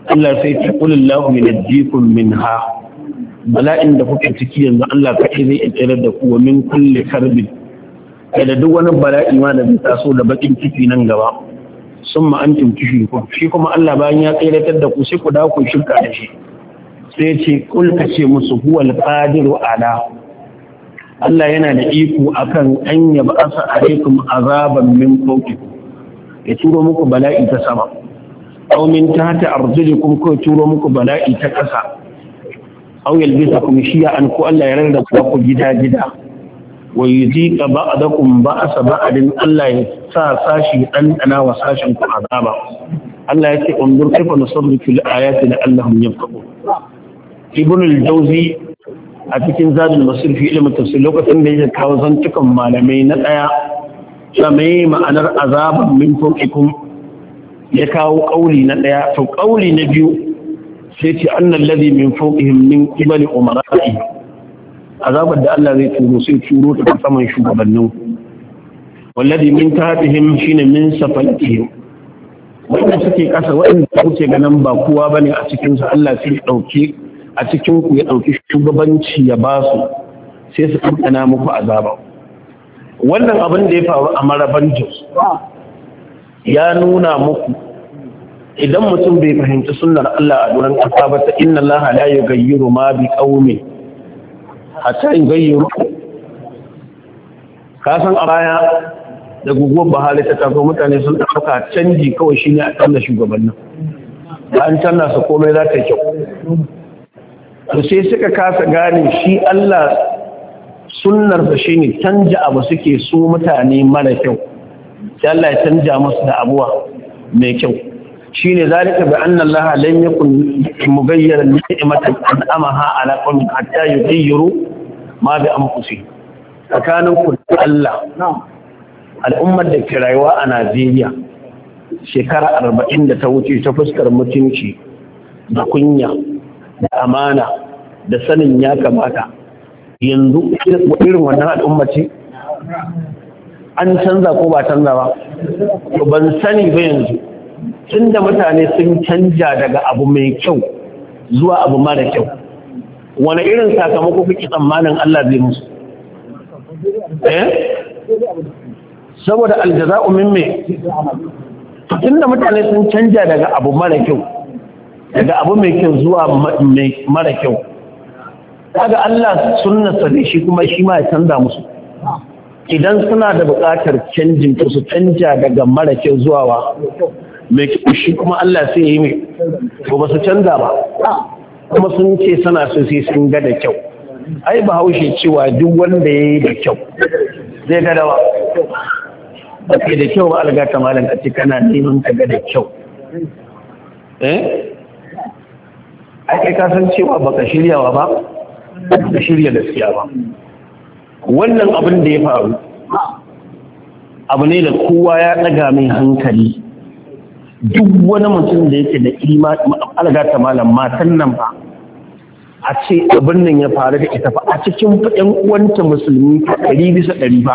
Allah sai ta qulillahu yunajjikum minha bala'in da kuke ciki yanzu Allah kaɗai zai tsere da ku wa min kulli karbin da duk wani bala'i ma da zai taso da bakin ciki nan gaba sun ma'antin kishi ku shi kuma Allah bayan ya tseratar da ku sai ku dawo ku shirka da shi sai ce kul ka ce musu huwal qadiru ala Allah yana da iko akan an yaba asa alaikum azaban min fawqikum ya turo muku bala'i ta sama aw min tahti arjulikum ko turo muku bala'i ta ƙasa aw yalbisakum shi'an ko Allah ya rarraba ku gida gida wa yuzika ba'dakum ba'sa ba'din Allah ya sa sashi dan dana wa sashin ku azaba Allah ya ce undur kaifa nusarrifu al-ayati la'allahum yafqahun ibn al-jawzi a cikin zadul masir fi ilmin tafsir lokacin da yake kawo zantukan malamai na daya mai ma'anar azaban min fawqikum ya kawo kauli na daya to kauli na biyu sai ce annal ladhi min fawqihim min qibali umara'i azabar da Allah zai turo sai turo ta saman shugabannin wallazi min tahtihim shine min safalatihim wanda suke kasa wanda kuke ganin ba kowa bane a cikin su Allah sai ya dauke a cikin ku ya dauki shugabanci ya ba su sai su kankana muku azaba wannan abin da ya faru a maraban Jos ya nuna muku idan mutum bai fahimci sunnar Allah a duran kasa ba ta inna Allah la yughayyiru ma bi qaumin hatta yughayyiru ka san a baya da guguwar bahali ta taso mutane sun dauka canji kawai shine a canza shugabannin da an canza su komai za ta yi kyau to sai suka kasa gane shi Allah sunnarsa shine canja abu suke su mutane mara kyau sai Allah ya canja musu da abuwa mai kyau shine zalika bi anna Allah lam yakun mughayyiran ni'matan an'amaha ala qawmin hatta yughayyiru ma bi anfusihim tsakanin ku da Allah al'ummar da ke rayuwa a Najeriya shekara arba'in da ta wuce ta fuskar mutunci da kunya da amana da sanin ya kamata yanzu irin wannan al'umma ce an canza ko ba canza ba to ban sani ba yanzu tunda mutane sun canja daga abu mai kyau zuwa abu mara kyau wani irin sakamako kuke tsammanin Allah zai musu eh saboda aljaza'u min me tunda mutane sun canja daga abu mara kyau daga abu mai kyau zuwa mara kyau kaga Allah sunnarsa ne shi kuma shi ma ya canza musu idan suna da buƙatar canjin to su canja daga mara kyau zuwa wa mai kyau shi kuma Allah sai yi mai to ba su canza ba kuma sun ce suna so sai sun ga da kyau ai ba haushe cewa duk wanda ya yi da kyau zai ga dawa ba kai da kyau ba alga ta malam a ce kana neman ka ga da kyau eh ai kai ka san cewa baka shiryawa ba ka shirya gaskiya ba wannan abin da ya faru abu ne da kowa ya daga mai hankali duk wani mutum da yake da imani alga ta malam matan nan ba a ce abin nan ya faru da ita fa a cikin ɗan uwanta musulmi ɗari bisa ɗari ba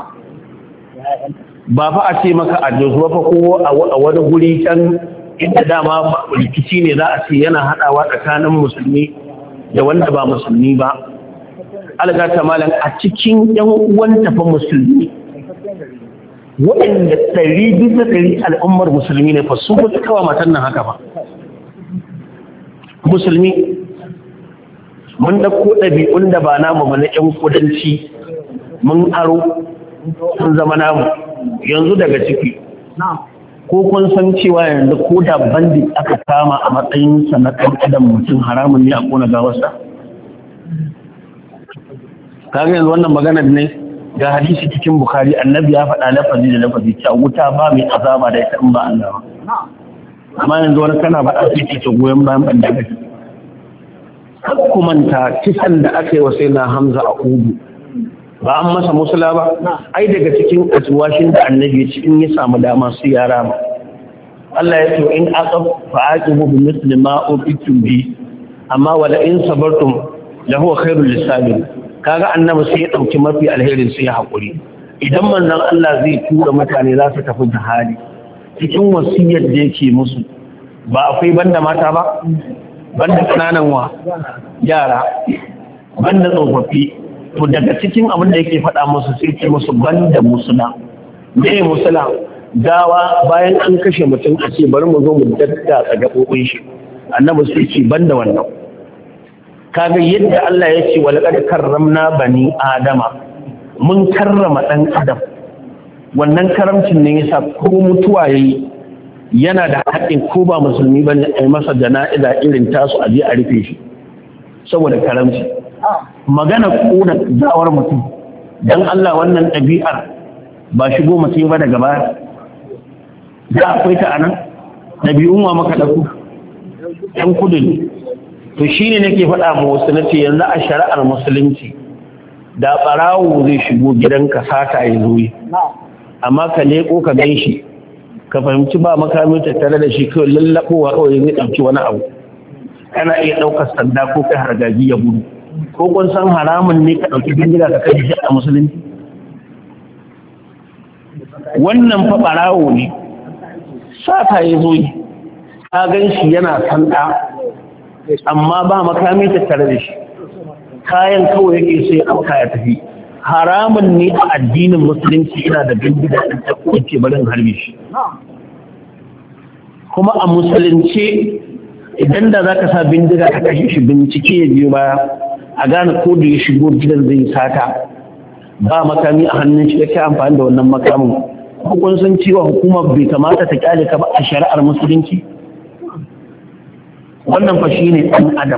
ba fa a ce maka a jozuwa fa ko a wani guri can inda dama rikici ne za a ce yana haɗawa tsakanin musulmi da wanda ba musulmi ba alga ta malam a cikin yan uwan tafa musulmi waɗanda ɗari bisa ɗari al'ummar musulmi ne fa su ba kawa matan nan haka ba musulmi mun ɗauko ɗabi'un da ba namu ba na ƴan kudanci mun aro sun zama namu yanzu daga ciki ko kun san cewa yanzu ko da bandit aka kama a matsayinsa na ɗan adam mutum haramun ne a kona gawarsa kaga yanzu wannan maganar ne ga hadisi cikin Bukhari annabi ya faɗa lafazi da lafazi cewa wuta ba mai azaba da ita in ba Allah ba amma yanzu wani kana ba a cikin ta goyon bayan banda kake har kumanta kisan da aka yi wa sai na Hamza a Ubu ba an masa musula ba ai daga cikin atuwashin da annabi ya ci in ya samu dama su yara ba Allah ya ce in aqab fa aqibu bi misli ma ubitum bi amma wala in sabartum la huwa khairul lisabirin kaga annabi sai ya dauki mafi alherin sai ya hakuri idan manzon Allah zai tura mutane za su tafi jihadi cikin wasiyar da yake musu ba akwai banda mata ba banda kananan wa yara banda tsofaffi to daga cikin abin da yake faɗa musu sai ce musu banda musula me musula gawa bayan an kashe mutum a ce bari mu zo mu dadda a gaɓoɓin shi annabi sai ce banda wannan kaga yadda Allah ya ce walaqad karramna bani adama mun karrama dan adam wannan karamcin ne yasa ko mutuwa yayi yana da haƙƙin ko ba musulmi bane ai masa jana'iza irin tasu a je a rufe shi saboda karamci magana kuna gawar mutum dan Allah wannan ɗabi'ar ba shigo mutum ba daga baya da akwai ta anan ɗabi'un wa maka ɗauko ɗan kudu ne to shi ne nake faɗa ma wasu na ce yanzu a shari'ar musulunci da ɓarawo zai shigo gidanka sata ya zo amma ka leƙo ka gan shi ka fahimci ba makami tattare da shi kawai lallaɓowa kawai zai ɗauki wani abu kana iya ɗaukar sanda ko kai hargaji ya gudu ko kun san haramun ne ka ɗauki bindiga ka kai shi a musulunci wannan fa ɓarawo ne sata ya zo yi ka gan shi yana sanda amma ba makami tattare da shi kayan kawai yake sai auka ya tafi haramun ne a addinin musulunci ina da bindiga da ta kuce barin harbe shi kuma a musulunci idan da zaka sa bindiga ka kashe shi bincike ya biyo baya a gane ko da ya shigo gidan zai sata ba makami a hannun shi yake amfani da wannan makamin ko kun san cewa hukumar bai kamata ta kyale ka ba a shari'ar musulunci wannan fa shine ɗan adam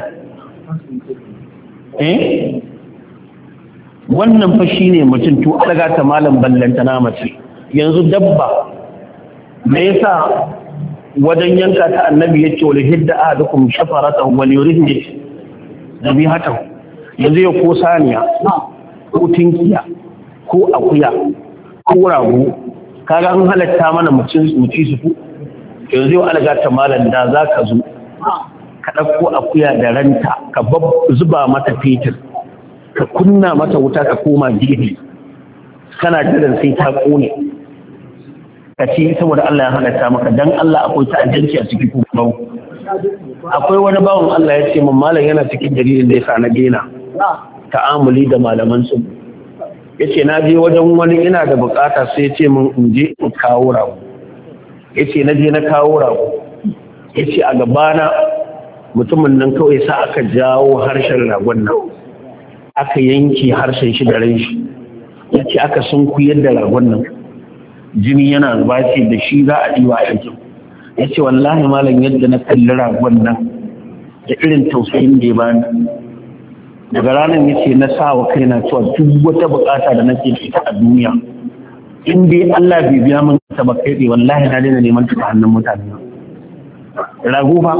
eh wannan fa shine mutum to alaga ta malam ballantana mace yanzu dabba me yasa wajen yanka ta annabi yace wal hidda ahadukum shafaratan wal yurihdi dabihatan yanzu ya ko saniya ko tinkiya ko akuya ko rago kaga an halatta mana mutum muci su yanzu ya alaga ta malam da zaka zo ka ɗauko akuya da ranta ka zuba mata fetur ka kunna mata wuta ka koma gefe kana jiran sai ta ƙone ka ce saboda Allah ya halatta maka dan Allah akwai ta'addanci a cikin kuma akwai wani bawan Allah ya ce min malam yana cikin dalilin da yasa na daina ta'amuli da malaman su yace na je wajen wani ina da bukata sai ya ce min in je in kawo rago yace na je na kawo rago yace a gabana mutumin nan kawai sa aka jawo harshen ragon nan aka yanke harshen shi da ran shi yace aka sunkuyar da ragon nan jini yana zuba ce da shi za a diwa aikin yace wallahi malam yadda na kalli ragon nan da irin tausayin da ya bani daga ranar yace na sa wa kaina cewa duk wata bukata da nake da ita a duniya in dai Allah bai biya min ta ba kai wallahi na daina neman ta hannun mutane rago fa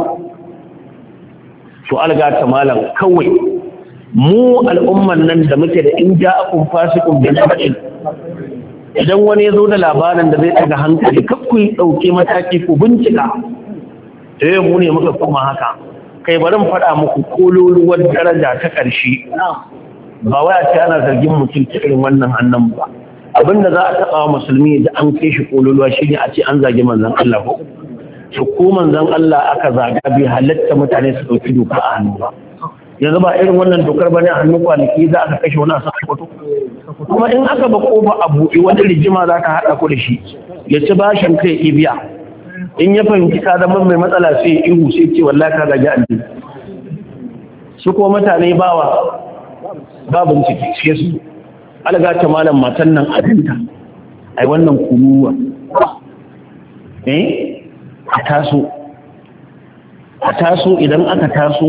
to alga ta malam kawai mu al'umman nan da muke da in ja'akum fasiqun bi nabain idan wani ya zo da labarin da zai daga hankali kakku yi dauke mataki ku bincika eh mu ne muka kuma haka kai bari mu faɗa muku kololuwar daraja ta ƙarshe ba wai a ce ana zargin mutum ta irin wannan hannun ba abinda za a taɓa wa musulmi da an kai shi kololuwa shine a ce an zagi manzon Allah ko to ko manzon Allah aka zaga bai halatta mutane su dauki doka a hannu ba yanzu ba irin wannan dokar bane a hannun kwanaki za aka kashe wani a sakwato kuma in aka ba kofa a buɗe wani rijima za ka haɗa ku da shi ya ci bashin kai ibiya in ya fahimci ka zama mai matsala sai ihu sai ce wallahi ka zagi alji su ko mutane bawa ba bincike sai su alga ta malam matan nan abinta ai wannan kuruwa eh a taso a taso idan aka taso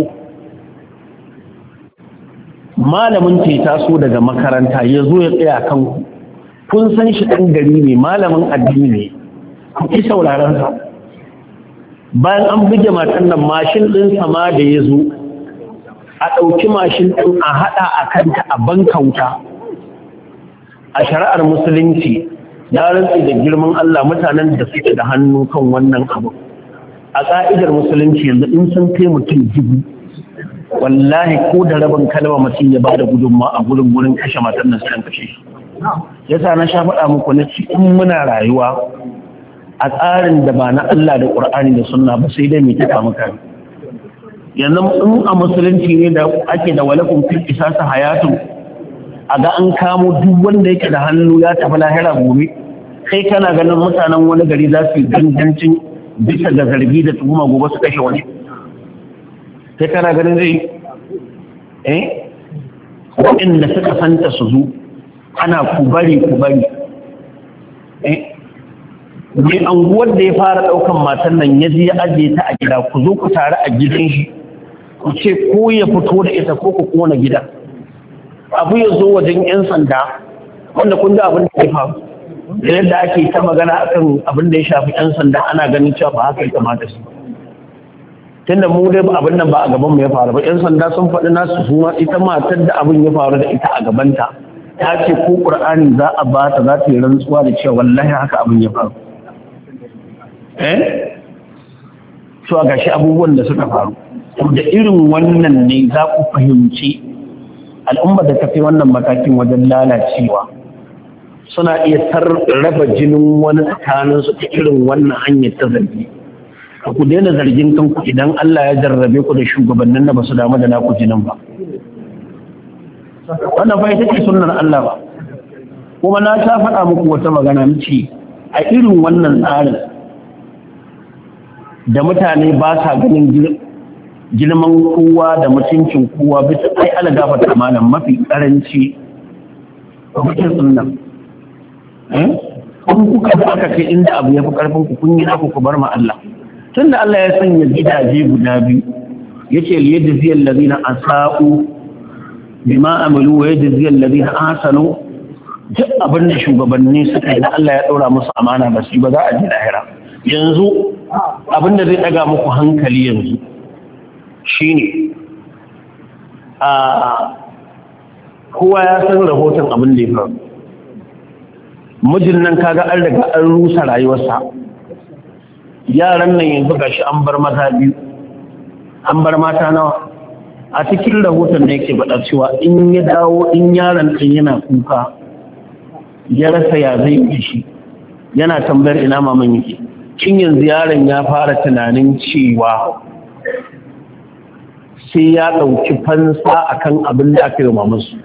malamin ce taso daga makaranta ya zo ya tsaya kan kun san shi ɗan gari ne malamin addini ne ku ki sauraron sa bayan an buge matan nan mashin ɗin sama da ya zo a ɗauki mashin ɗin a haɗa a kanta a bankauta a shari'ar musulunci ya rantsi da girman Allah mutanen da suke da hannu kan wannan abu a ƙa'idar musulunci yanzu in sun kai mutum dubu wallahi ko da rabin kalma mutum ya bada gudunma a gurin gurin kashe matan nan sai kashe shi yasa na sha faɗa muku na ci in muna rayuwa a tsarin da ba na Allah da Qur'ani da sunna ba sai dai mu taka maka yanzu in a musulunci ne da ake da walakum fil qisas hayatu a ga an kamo duk wanda yake da hannu ya tafi lahira gobe kai kana ganin mutanen wani gari za su yi gangancin bisa ga zargi da tuhuma gobe su kashe wani kai kana ganin zai eh waɗanda suka santa su zo ana ku bari ku bari eh mai anguwar da ya fara ɗaukan matan nan ya je ya ajiye ta a gida ku zo ku tare a gidan shi ku ce ko ya fito da ita ko ku kona gida abu ya zo wajen 'yan sanda wanda kun ga abin da ya faru da yadda ake ta magana akan abin da ya shafi 'yan sanda ana ganin cewa ba haka ya kamata su tunda mu dai abin nan ba a gaban mu ya faru ba 'yan sanda sun faɗi nasu su ma ita matar da abin ya faru da ita a gabanta ta ce ko ƙur'ani za a ba ta za ta yi rantsuwa da cewa wallahi haka abin ya faru eh cewa gashi abubuwan da suka faru da irin wannan ne za ku fahimci al'umma da ta fi wannan matakin wajen lalacewa suna iya raba jinin wani tsakanin su ta irin wannan hanyar ta zargi ku daina zargin kanku idan Allah ya jarrabe ku da shugabannin da ba su damu da naku jinin ba wannan fa ita ce sunnar Allah ba kuma na ta faɗa muku wata magana mace a irin wannan tsarin da mutane ba sa ganin girman kowa da mutuncin kowa bisa ai ala gafata amanan mafi karanci bikin sunnan eh kun kuka da aka kai inda abu ya fi karfin ku kun yi naku ku bar ma Allah tunda Allah ya sanya gidaje guda biyu yace li yajzi allazina asau bima amalu wa yajzi allazina ahsanu duk abin da shugabanni suka yi Allah ya daura musu amana ba su ba za a ji lahira yanzu abin da zai daga muku hankali yanzu shine a kowa ya san rahoton abin da ya faru mijin nan kaga an riga an rusa rayuwarsa yaran nan yanzu gashi an bar maza biyu an bar mata nawa a cikin rahoton da yake faɗa cewa in ya dawo in yaron ɗin yana kuka ya rasa ya zai yi shi yana tambayar ina maman yake kin yanzu yaron ya fara tunanin cewa sai ya ɗauki fansa akan abin da aka yi mamansu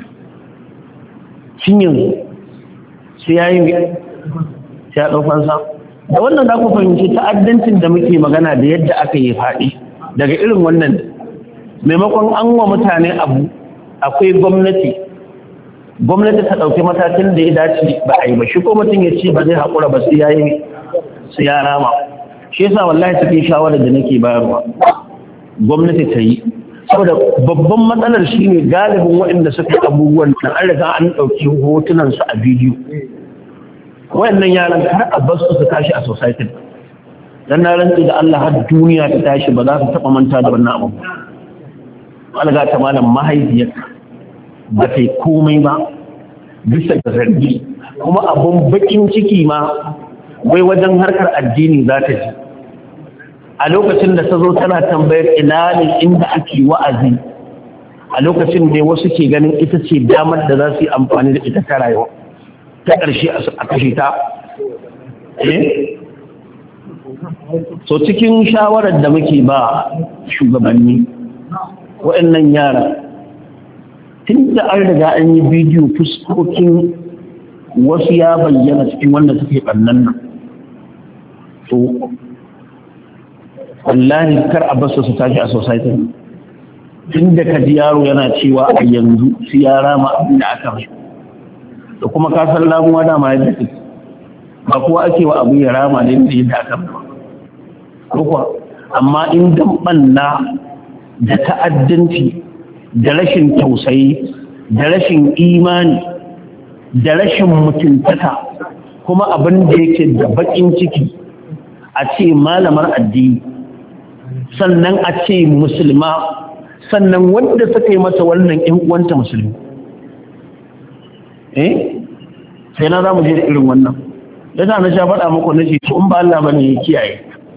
kin yanzu sai ya yi sai ya ɗau fansa da wannan za ku fahimci ta'addancin da muke magana da yadda aka yi faɗi daga irin wannan maimakon an wa mutane abu akwai gwamnati gwamnati ta ɗauki matakin da ya dace ba a yi ba shi ko mutum ya ce ba zai haƙura ba sai ya yi sai ya rama shi yasa wallahi take shawarar da nake bayarwa gwamnati ta yi saboda babban matsalar shine galibin waɗanda suka yi abubuwan nan an riga an ɗauki hotunan su a bidiyo wayannan yaran har a basu su tashi a society dan na rantsi da Allah har duniya ta tashi ba za su taɓa manta da wannan abu alga ta malam mahaifiyar ba ta yi komai ba bisa ga zargi kuma abun bakin ciki ma wai wajen harkar addini za ta ji a lokacin da ta zo tana tambayar ina ne inda ake wa'azi a lokacin da wasu ke ganin ita ce damar da za su yi amfani da ita ta rayuwa ta ƙarshe a kashe ta so cikin shawarar da muke ba shugabanni waɗannan yara tun da an riga an yi bidiyo fuskokin wasu ya bayyana cikin wanda suke ɓannan nan to wallahi kar a basu su tashi a society tun da ka ji yaro yana cewa a yanzu su ya rama abin da aka mai da kuma kasar lamuwa dama yadda su ba kuwa ake wa abu ya rama da yadda aka mai ko kuwa amma in dambanna da ta'addanci da rashin tausayi da rashin imani da rashin mutuntaka kuma abin da yake da bakin ciki a ce malamar addini sannan a ce musulma sannan wanda suka yi mata wannan ƴan uwanta musulmi eh sai na za mu je da irin wannan yasa na sha faɗa muku na ce to in ba Allah bane ya kiyaye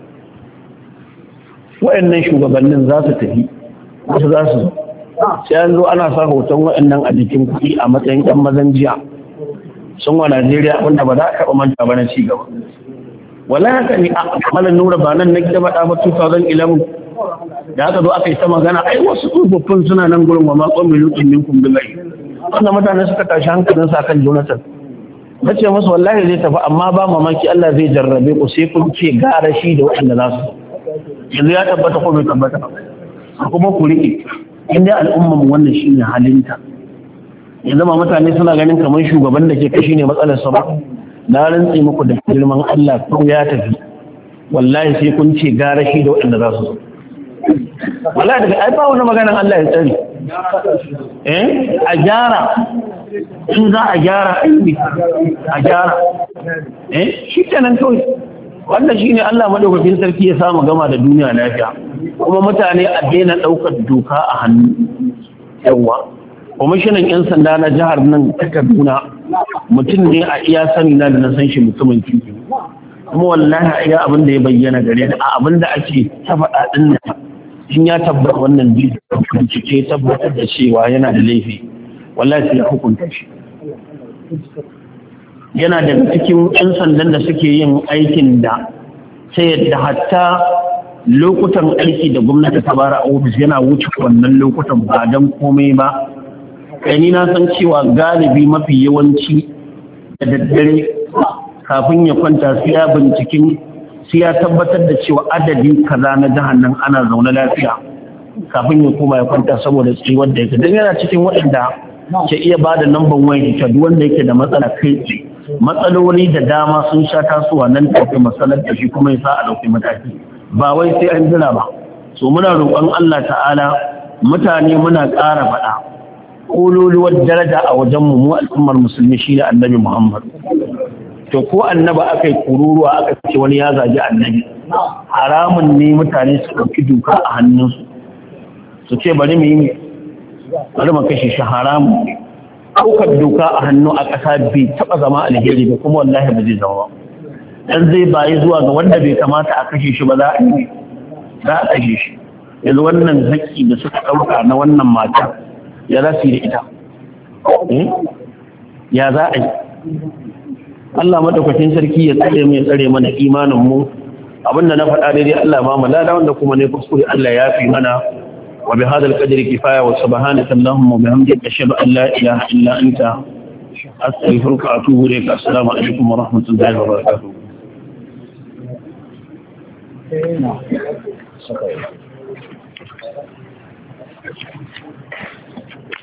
waɗannan shugabannin za su tafi wasu za su sai an zo ana sa hoton waɗannan a jikin kuɗi a matsayin ɗan mazan jiya sun wa Najeriya wanda ba za a taɓa manta ba na ci gaba wala haka ne a malan nura ba nan nake faɗa ba two thousand eleven da aka zo aka yi ta magana ai wasu tsofaffin suna nan gurin wa ma qawmi lutin minkum billahi wannan mutane suka tashi hankalin sa kan Jonathan nace musu wallahi zai tafi amma ba mamaki Allah zai jarrabe ku sai kun ce gara shi da wanda za su yanzu ya tabbata ko bai tabbata kuma ku riƙe inda al'umman wannan shine halinta yanzu ma mutane suna ganin kamar shugaban da ke kashi ne matsalar sa ba na rantsi muku da girman Allah ko ya tafi wallahi sai kun ce gara shi da wanda za su wallahi daga ai ba wani maganar Allah ya tsare eh a gyara in za a gyara aibi a gyara eh shi kenan kawai wannan shine Allah madaukakin sarki ya samu gama da duniya lafiya kuma mutane a daina daukar doka a hannu yawa kwamishinan yan sanda na jihar nan ta Kaduna mutum ne a iya sani na da na san shi mutumin kirki kuma wallahi a iya abin da ya bayyana gare da abin da ake ta faɗa din nan in ya tabbata wannan bincike tabbatar da cewa yana da laifi wallahi sai ya hukunta shi yana daga cikin ɗan sandan da suke yin aikin da sai yadda hatta lokutan aiki da gwamnati ta bara a ofis yana wuce wannan lokutan ba don komai ba kai ni na san cewa galibi mafi yawanci da daddare kafin ya kwanta sai ya binciken sai ya tabbatar da cewa adadi kaza na jahannan ana zaune lafiya kafin ya koma ya kwanta saboda tsiwar da yake don yana cikin waɗanda ke iya ba da lambar wani ta duk wanda yake da matsala kai tsaye matsaloli da dama sun sha tasowa nan tafi matsalar da shi kuma ya sa a ɗauki mataki ba wai sai an jira ba so muna roƙon Allah ta'ala mutane muna ƙara faɗa ƙololuwar daraja a wajenmu mu al'ummar musulmi shi ne annabi Muhammad to ko annaba aka yi kururuwa aka ce wani ya zagi annabi haramun ne mutane su ɗauki doka a hannunsu su ce bari mu yi bari mu kashe shi haramun ɗaukar doka a hannu a ƙasa bai taɓa zama alheri ba kuma wallahi ba zai zama dan zai bayi zuwa ga wanda bai kamata a kashe shi ba za a yi za a kashe shi yanzu wannan haƙƙi da suka ɗauka na wannan mata ya za su yi da ita ya za a yi Allah madaukakin sarki ya tsare mu ya tsare mana imanin mu abinda na faɗa daidai Allah ba mu lada wanda kuma ne kuskure Allah ya fi mana wa bi hadal qadri kifaya wa subhanaka allahumma wa bihamdika ashhadu an la ilaha illa anta astaghfiruka wa atubu ilayk assalamu alaikum wa rahmatullahi wa barakatuh